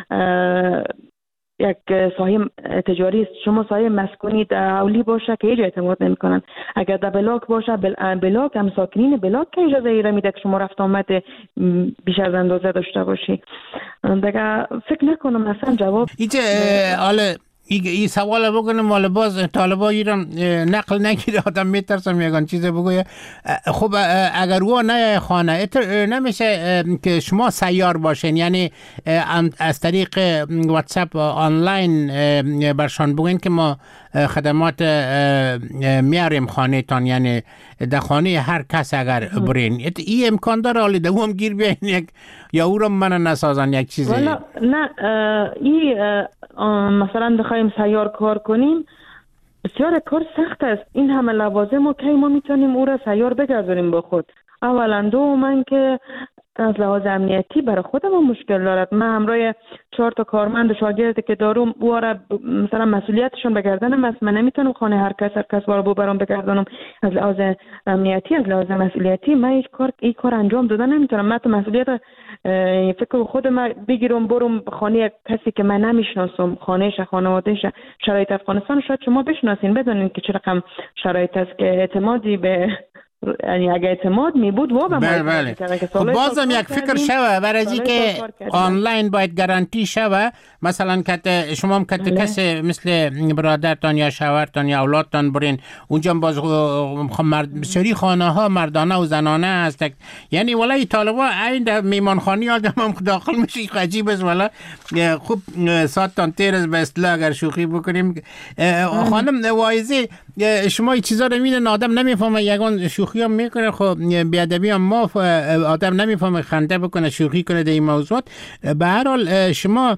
یک سایه تجاری است. شما سایه مسکونی دولی باشه که هیچ اعتماد نمیکنن. اگر در بلاک باشه بل... بلاک هم ساکنین بلاک که اجازه ایره میده که شما رفت آمد بیش از اندازه داشته باشی. دیگه فکر نکنم اصلا جواب ایجا آله این سوال بکنم مال باز طالبا ایران نقل نگیره، آدم میترسم یکان چیز بگویه. خب اگر او نه خانه نمیشه که شما سیار باشین، یعنی از طریق واتساپ آنلاین برشان بگوین که ما خدمات میاریم خانه تان، یعنی در خانه هر کس اگر برین این امکان داره حالی دوام گیر بیاین یک یا او را من نسازن یک چیزی؟ والا نه، این مثلا بخوایم سیار کار کنیم بسیار کار سخت است. این همه لوازم و که ما میتونیم او را سیار بگذاریم با خود. اولا دو من که از لحاظ امنیتی برای خودم مشکل دارد. من همراه چهار تا کارمند شاگردی که دارم او را مثلا مسئولیتشون بگردنم است. من نمیتونم خانه هر کس هر کس بارو برام بگردانم. از لحاظ امنیتی از لحاظ مسئولیتی من هیچ کار این کار انجام دادن نمیتونم. من تو مسئولیت فکر خودم بگیرم برم خانه کسی که من نمیشناسم، خانهش خانوادهش شرایط افغانستان شاید شما بشناسین بدونین که چه رقم شرایط است که اعتمادی به یعنی اگه اعتماد می بود واقعا بله بله. خب بازم یک فکر شوه برای که آنلاین باید گارانتی شوه. مثلا که شما هم که کسی مثل برادرتان یا شوهرتان یا اولادتان برین اونجا باز بسیاری خانه ها مردانه و زنانه هست، یعنی ولای طالبا این در میمانخانی آدم هم داخل میشی عجیب است. ولی خوب ساعتان تیرز به اصطلاح اگر شوخی بکنیم. خانم وایزی شما این چیزا رو میدن آدم نمیفهمه، یگان شوخی هم میکنه، خب بیادبی هم ما آدم نمیفهمه خنده بکنه شوخی کنه در این موضوعات. به هر حال شما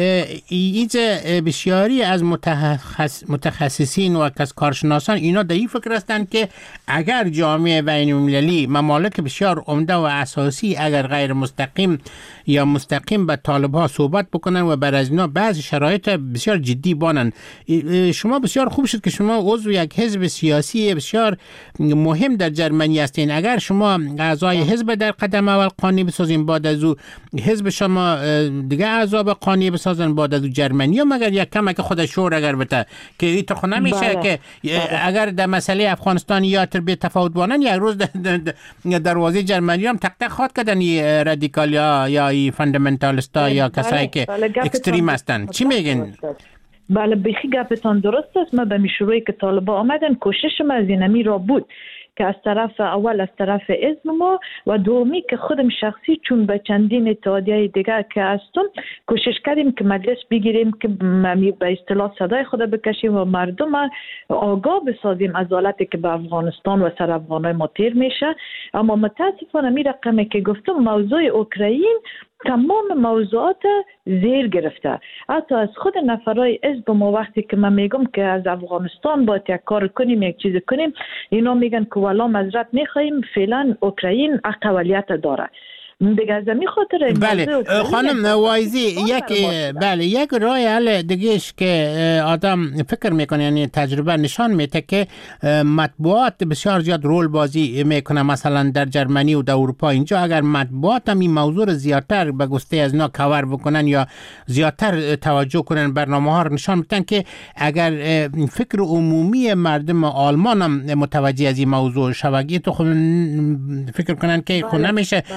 ایج بسیاری از متخص متخصصین و از کارشناسان اینا در این فکر هستند که اگر جامعه بین المللی ممالک بسیار عمده و اساسی اگر غیر مستقیم یا مستقیم به طالبها صحبت بکنن و بر از اینا بعض شرایط بسیار جدی بانن. شما بسیار خوب شد که شما عضو یک حزب سیاسی بسیار مهم در جرمنی هستین. اگر شما اعضای حزب در قدم اول قانونی بسازین، بعد از او حزب شما دیگه اعضا به قانونی بسازن، بعد از او جرمنی هم اگر یک کم که خودش شور اگر بته که این تو نمیشه بله. که بله. اگر در مسئله افغانستان یا تر به تفاوت بانن یک روز دروازه جرمنی هم تک تک خواد کردن رادیکال یا یا فاندامنتالیستا یا کسایی که اکستریم هستن. چی میگن؟ بله بخی گپتان درست است. ما به شروعی که طالبا آمدن کوشش ما از اینمی را بود که از طرف اول از طرف حزب ما و دومی که خودم شخصی چون به چندین اتحادیه دیگر که هستم کوشش کردیم که مجلس بگیریم که به اصطلاح صدای خود بکشیم و مردم آگاه بسازیم از حالتی که به افغانستان و سر افغانای ما تیر میشه. اما متاسفانه می رقمی که گفتم موضوع اوکراین تمام موضوعات زیر گرفته. حتی از خود نفرای حزب ما وقتی که من میگم که از افغانستان باید یک کار کنیم یک چیز کنیم، اینا میگن که والا معذرت میخوایم فعلا اوکراین اقلیت داره. دیگه از این خاطر بله خانم وایزی یک بله یک راه حل دیگهش که آدم فکر میکنه یعنی تجربه نشان میده که مطبوعات بسیار زیاد رول بازی میکنه. مثلا در جرمنی و در اروپا اینجا اگر مطبوعات هم این موضوع زیادتر به گسته از اینا کاور بکنن یا زیادتر توجه کنن برنامه ها رو نشان میدن که اگر فکر عمومی مردم آلمان هم متوجه از این موضوع شوگی تو خود فکر کنن که خود نمیشه کل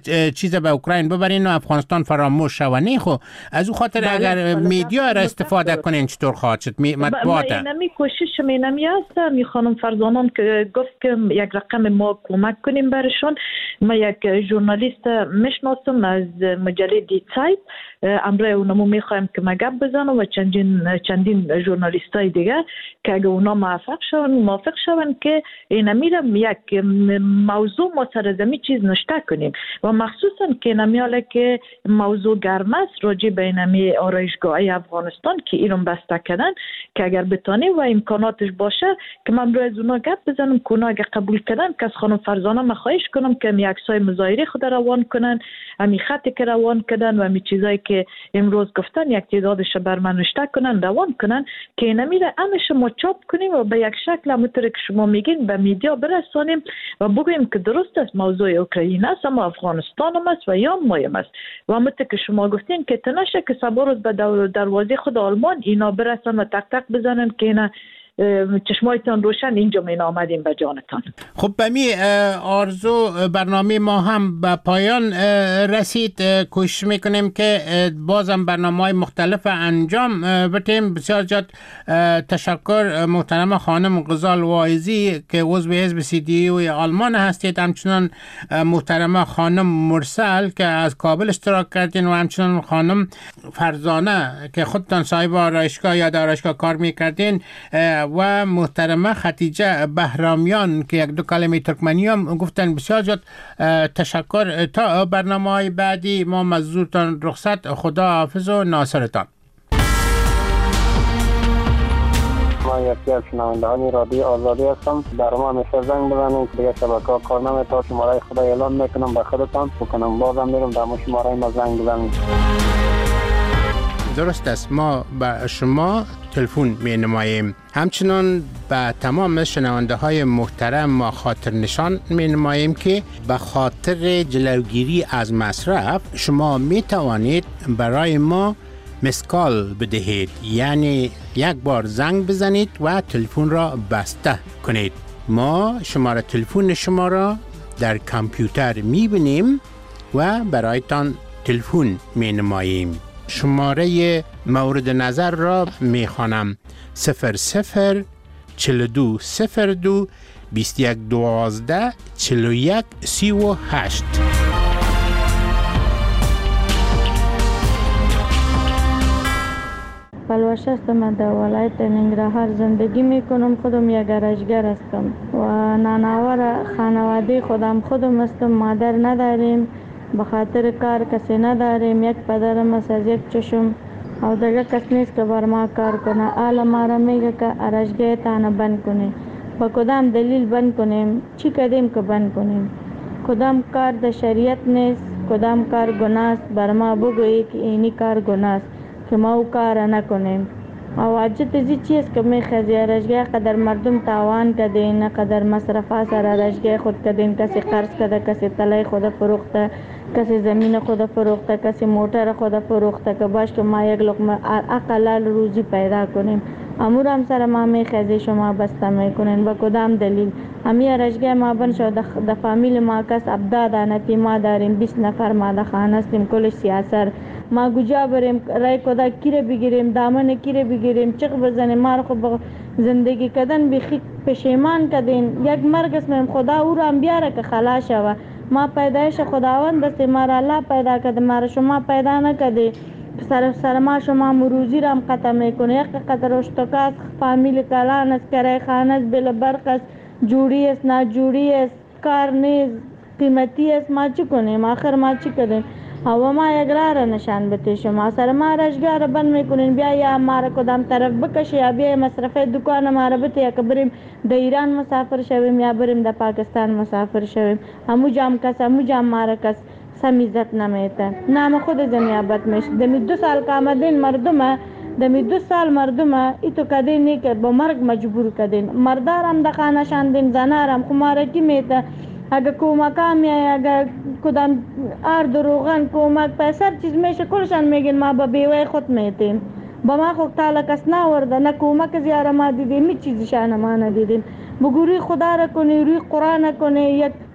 چیز به اوکراین ببرین و افغانستان فراموش شونه. خو از او خاطر اگر میدیا را استفاده کنین چطور خواهد شد؟ مطبوعات اینمی کوشش مینمی است. می خانم فرزانان که گفت که یک رقم ما کمک کنیم برشون. ما یک ژورنالیست میشناسم از مجله دی تایپ. امروز اونمو میخوایم که مگه بزنم و چندین چندین ژورنالیستای دیگه که اگه اونا موافق شون موافق شون که اینمیرم یک موضوع ما سر زمین چیز نشته کنیم و مخصوصا که نمیاله که موضوع گرم است راجع به اینمی آرایشگاه افغانستان که ایران بسته کردن که اگر بتانیم و امکاناتش باشه که من روی از اونا گپ بزنم که اونا اگه قبول کردن که از خانم فرزانه من خواهش کنم که می عکسای مظاهره خود روان کنن، امی خطی که روان کردن و امی چیزایی که امروز گفتن یک تعدادش بر من نشته کنن روان کنن که اینمیره همش ما چاپ کنیم و به یک شکل همونطور که شما میگین به میدیا برسانیم و بگوییم که درست است موضوع اوکراین است اما افغانستان هم است و یا مایم است و همونطور که شما گفتین که تنشه که سبا روز به دروازه خود آلمان اینا برسن و تک تک بزنن که اینا چشمایتان روشن اینجا می آمدیم به جانتان. خب بمی آرزو برنامه ما هم به پایان رسید. کوشش میکنیم که بازم برنامه های مختلف انجام بدیم. بسیار زیاد تشکر محترم خانم غزال واعظی که عضو حزب سی دی یو آلمان هستید، همچنان محترم خانم مرسل که از کابل اشتراک کردین و همچنان خانم فرزانه که خودتان صاحب آرایشگاه یا آرایشگاه کار میکردین و محترمه خدیجه بهرامیان که یک دو کلمه ترکمنی هم گفتن. بسیار زیاد تشکر. تا برنامه های بعدی ما مزدورتان رخصت. خدا حافظ و ناصرتان. ما یکی از شنوندگان رادیو آزادی هستم. در ما همیشه زنگ بزنید دیگه شبکه ها کار نمی‌کنه. شماره خدا اعلام میکنم به خودتان بکنم بازم میرم در شماره ما زنگ بزنید. درست است، ما به شما تلفن می نماییم. همچنان به تمام شنونده های محترم ما خاطر نشان می نماییم که به خاطر جلوگیری از مصرف شما می توانید برای ما مسکال بدهید، یعنی یک بار زنگ بزنید و تلفن را بسته کنید. ما شماره تلفن شما را در کامپیوتر می بینیم و برایتان تلفن می نماییم. شماره مورد نظر را می خوانم: صفر صفر چل دو صفر دو بیست یک دوازده چل و یک سی و هشت. پلوش هستم، در ولایت ننگرهار زندگی می کنم. خودم یک گرشگر هستم و نانآور خانواده خودم خودم هستم. مادر نداریم، به خاطر کار کسی نداریم. یک پدرم است از یک چشم او دیگه کس نیست که بر ما کار کنه. حالا ما را میگه که آرایشگاه تانه بند کنی. با کدام دلیل بند کنیم؟ چی کردیم که بند کنیم؟ کدام کار در شریعت نیست، کدام کار گناه است. بر ما بگویی که اینی کار گناه است که ما او کار نکنیم. او حاجت ازی چیست که میخوازی آرایشگاه قدر مردم تاوان کردین، قدر مصرفا سر آرایشگاه خود کردین. کسی قرض کرده، کسی طلای خود فروخته، کسی زمین خود فروخته، کسی موتر خود فروخته که باش که ما یک لقمه حلال روزی پیدا کنیم. امور هم سر ما میخوازی شما بسته میکنین. با کدام دلیل؟ همی آرایشگاه ما بند شد. در فامیل ما کس ابدا دانتی ما داریم، بیست نفر ما در خانه هستیم، کلش سیاسر. ما کجا بریم؟ رای کدا کیره بگیریم؟ دامن کیره بگیریم؟ چق بزنیم؟ ما رو خب زندگی کردن بخی پشیمان کردین. یک مرگ اسمیم خدا او رو هم بیاره که خلاص شوه. ما پیدایش خداوند است، ما را الله پیدا کرده، ما را شما پیدا نکرده. سر سر ما شما مروزی را هم قطع میکنه. یک قطع رشتکاست، فامیل کلان است، کرای خانه است، بل برق است، جوڑی است، ناجوڑی است، کار نیست، قیمتی است. ما چی کنیم؟ آخر ما چی کردیم؟ و ما یک راه را نشان بده. شما سر ما آرایشگاه را بند میکنین. بیا یا ما را کدام طرف بکشه یا بیا مصرفه دکان ما را بده، یا که بریم در ایران مسافر شویم یا بریم در پاکستان مسافر شویم. همو جام کس همو جام ما را کس سمیزت نمیته. نام خود زمیابت میشه. دمی دو سال که آمدین مردم، دمی دو سال مردم ایتو کدین نیکرد با مرگ مجبور کدین. مردارم در خانه شاندین، زنارم خمارکی میته. اگر کمک همی اگر کدام آرد و روغن کمک پیسر چیز میشه کلشان میگین ما با بیوه خود میتین. با ما خود تالا کس نورده، نه کمک زیاره ما دیدیم، می چیزشان ما ندیدیم. بگوری خدا را کنی، روی قرآن کنی، یک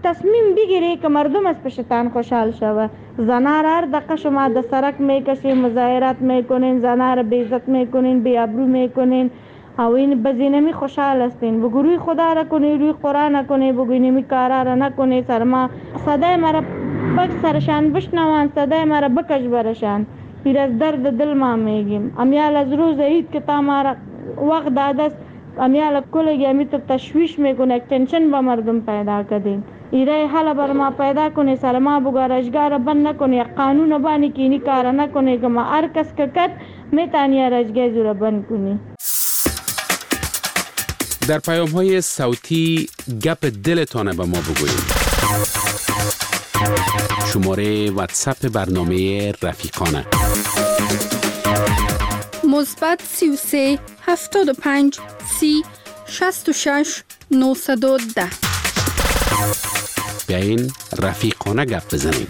تصمیم بگیری که مردم از پشتان خوشحال شوه. زنها را هر دقیقه شما در سرک میکشین، مظاهرات میکنین، زنها را بیعزت میکنین، بیابرو میکنین، او این بزینمی خوشحال هستین. بگو روی خدا را کنی، روی قرآن نکنی، بگو نمی کارا را نکنی. سر ما صدای مرا بک سرشان بشنوان، صدای مرا بکش برشان. پیر از درد دل ما میگیم. امیال از روز عید که تا ما وقت داده است، امیال کلگی امی تو تشویش میکنه، تنشن با مردم پیدا کردین. ایره حالا بر ما پیدا کنی، سر ما بگو رجگار بند نکنی، قانون بانی که اینی کار نکنی که ما هر کس که کد میتانی رجگاه زور بند کنی. در پیام های صوتی گپ دلتانه به ما بگویید. شماره واتساپ برنامه رفیقانه مثبت سی و سه هفتاد و پنج سی شصت و شش نهصد و ده. بیاین رفیقانه گپ بزنیم.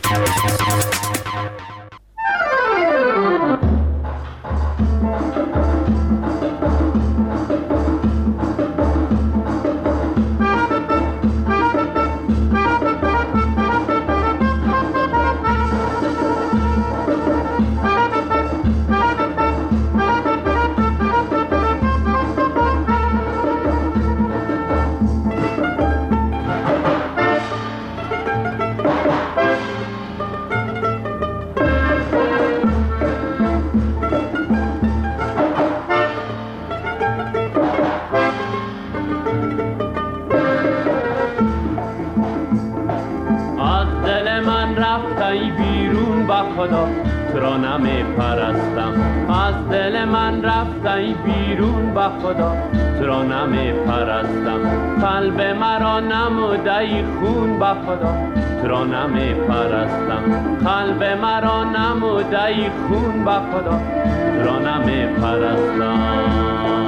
خدا ترا نمی پرستم، از دل من رفتی بیرون با خدا ترا نمی پرستم. قلب مرا نموده خون با خدا ترا نمی پرستم. قلب مرا نموده خون با خدا ترا نمی پرستم.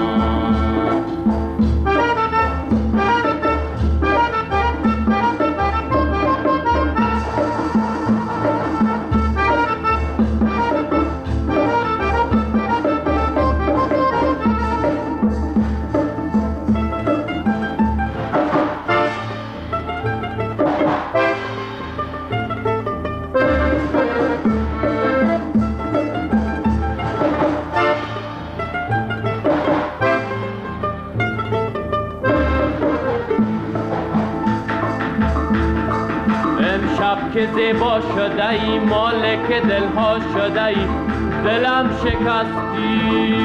که زیبا شده ای، مالک دلها شده ای، دلم شکستی.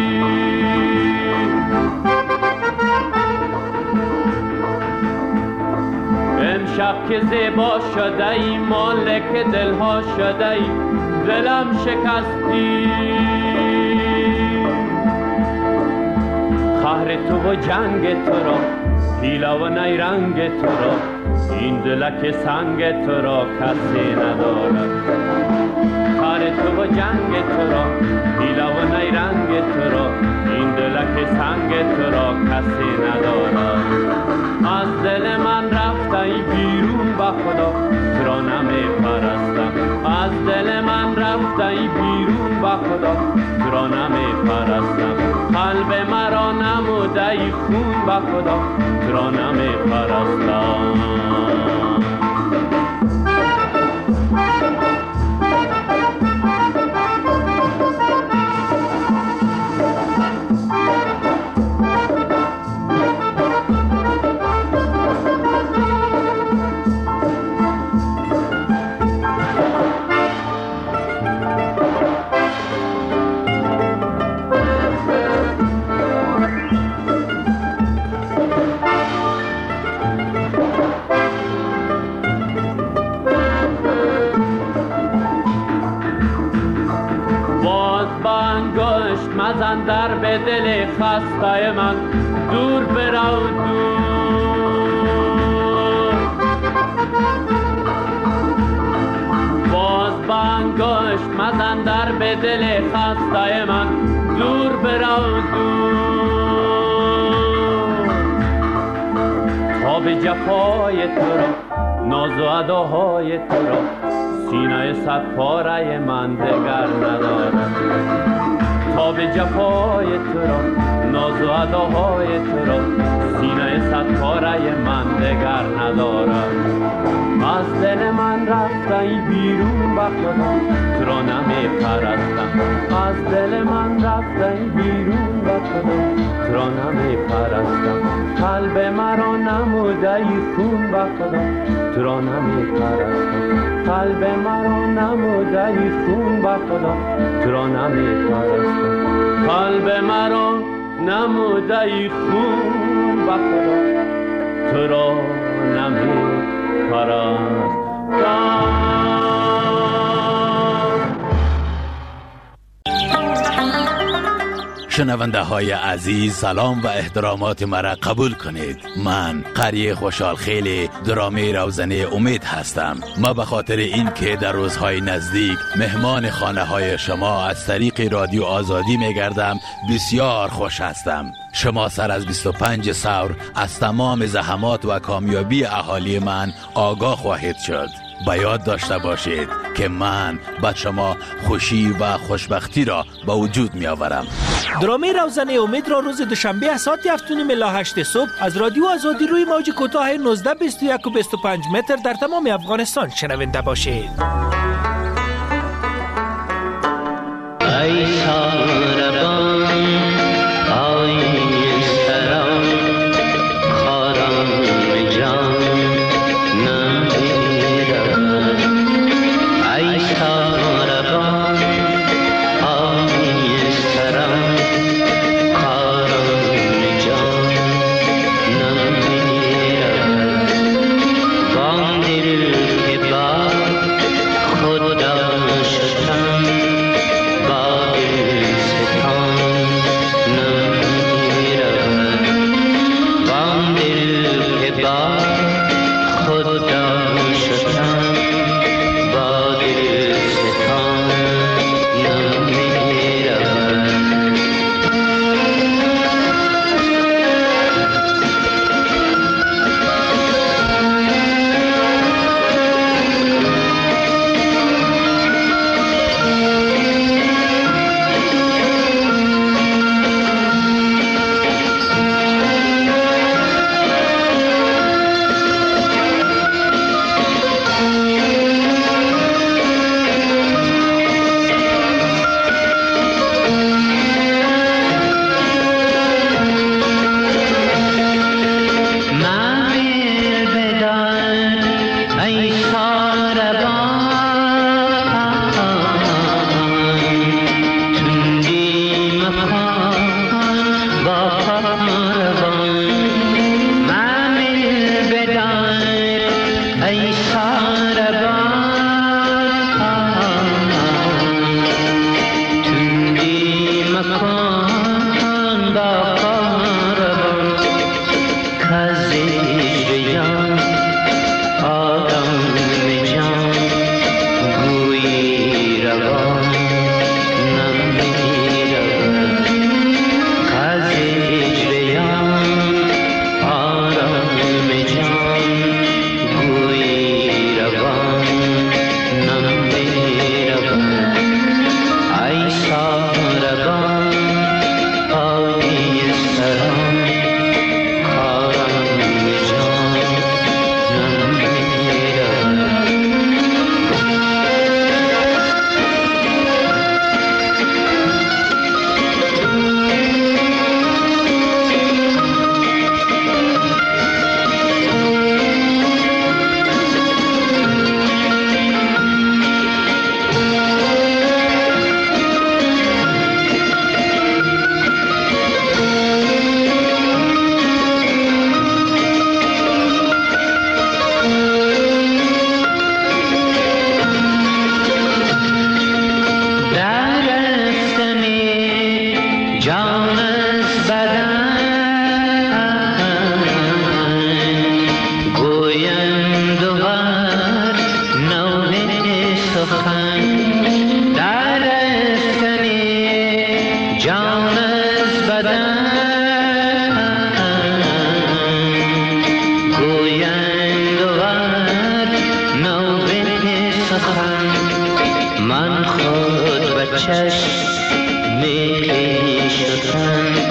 امشب که زیبا شده ای، مالک دلها شده ای، دلم شکستی. قهر تو و جنگ تو را، حیله و نیرنگ تو را، این دلک سنگ تو را کسی ندارد. قهر تو و جنگ تو را، حیله و نیرنگ تو را، این دلک سنگ تو را کسی ندارد. از دل من رفتی بیرون با خدا ترا نمی پرستم. از دل من رفتی بیرون با خدا ترا نمی پرستم. قلب مرا نموده خون با خدا ترا نمی پرستم. مزن در به دل خسته من، دور برو دور. باز بانگشت مزن در به دل خسته من، دور برو دور. تاب جفای تو را، ناز و اداهای تو را، سینه صد پاره من دگر ندارد. تاب جفای تو را، ناز و اداهای تو را، سینه صد پاره من دگر ندارد. از دل من رفتن بیرون به خدا تو را نمی پرستم از دل من رفتن بیرون به خدا تو را نمی پرستم قلب مرا نموده ای خون به خدا تو را نمی پرستم قلب مرا نموده ای خون به خدا تو را نمی پرستم قلب مرا نموده ای خون به خدا تو را نمی پرستم. شنونده های عزیز سلام و احترامات مرا قبول کنید. من قری خوشحال خیلی درامه روزنه امید هستم. ما به خاطر این که در روزهای نزدیک مهمان خانه های شما از طریق رادیو آزادی می گردم بسیار خوش هستم. شما سر از بیست و پنج سور از تمام زحمات و کامیابی اهالی من آگاه خواهید شد. با یاد داشته باشید که من به شما خوشی و خوشبختی را به وجود می آورم. درامه روزنه امید را روز دوشنبه ساعت هفت و نیم الی هشت صبح از رادیو آزادی روی موج کوتاه نوزده بیست و یک و بیست و پنج متر در تمام افغانستان شنونده باشید. ای ساربان آی سران خارم جان من خود به چشم می کشیدم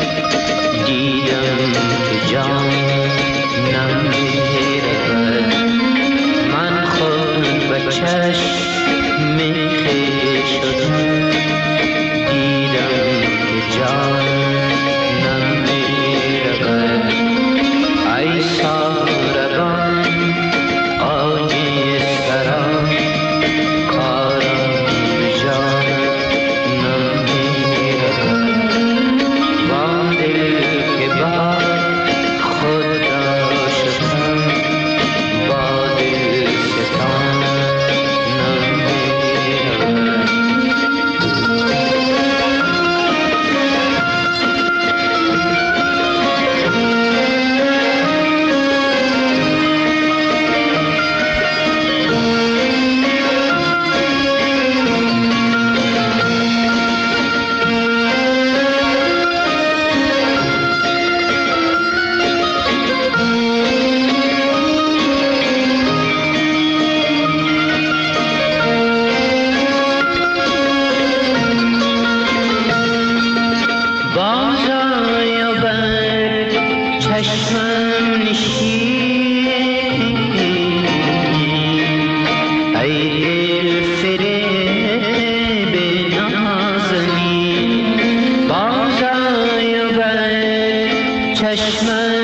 چشمت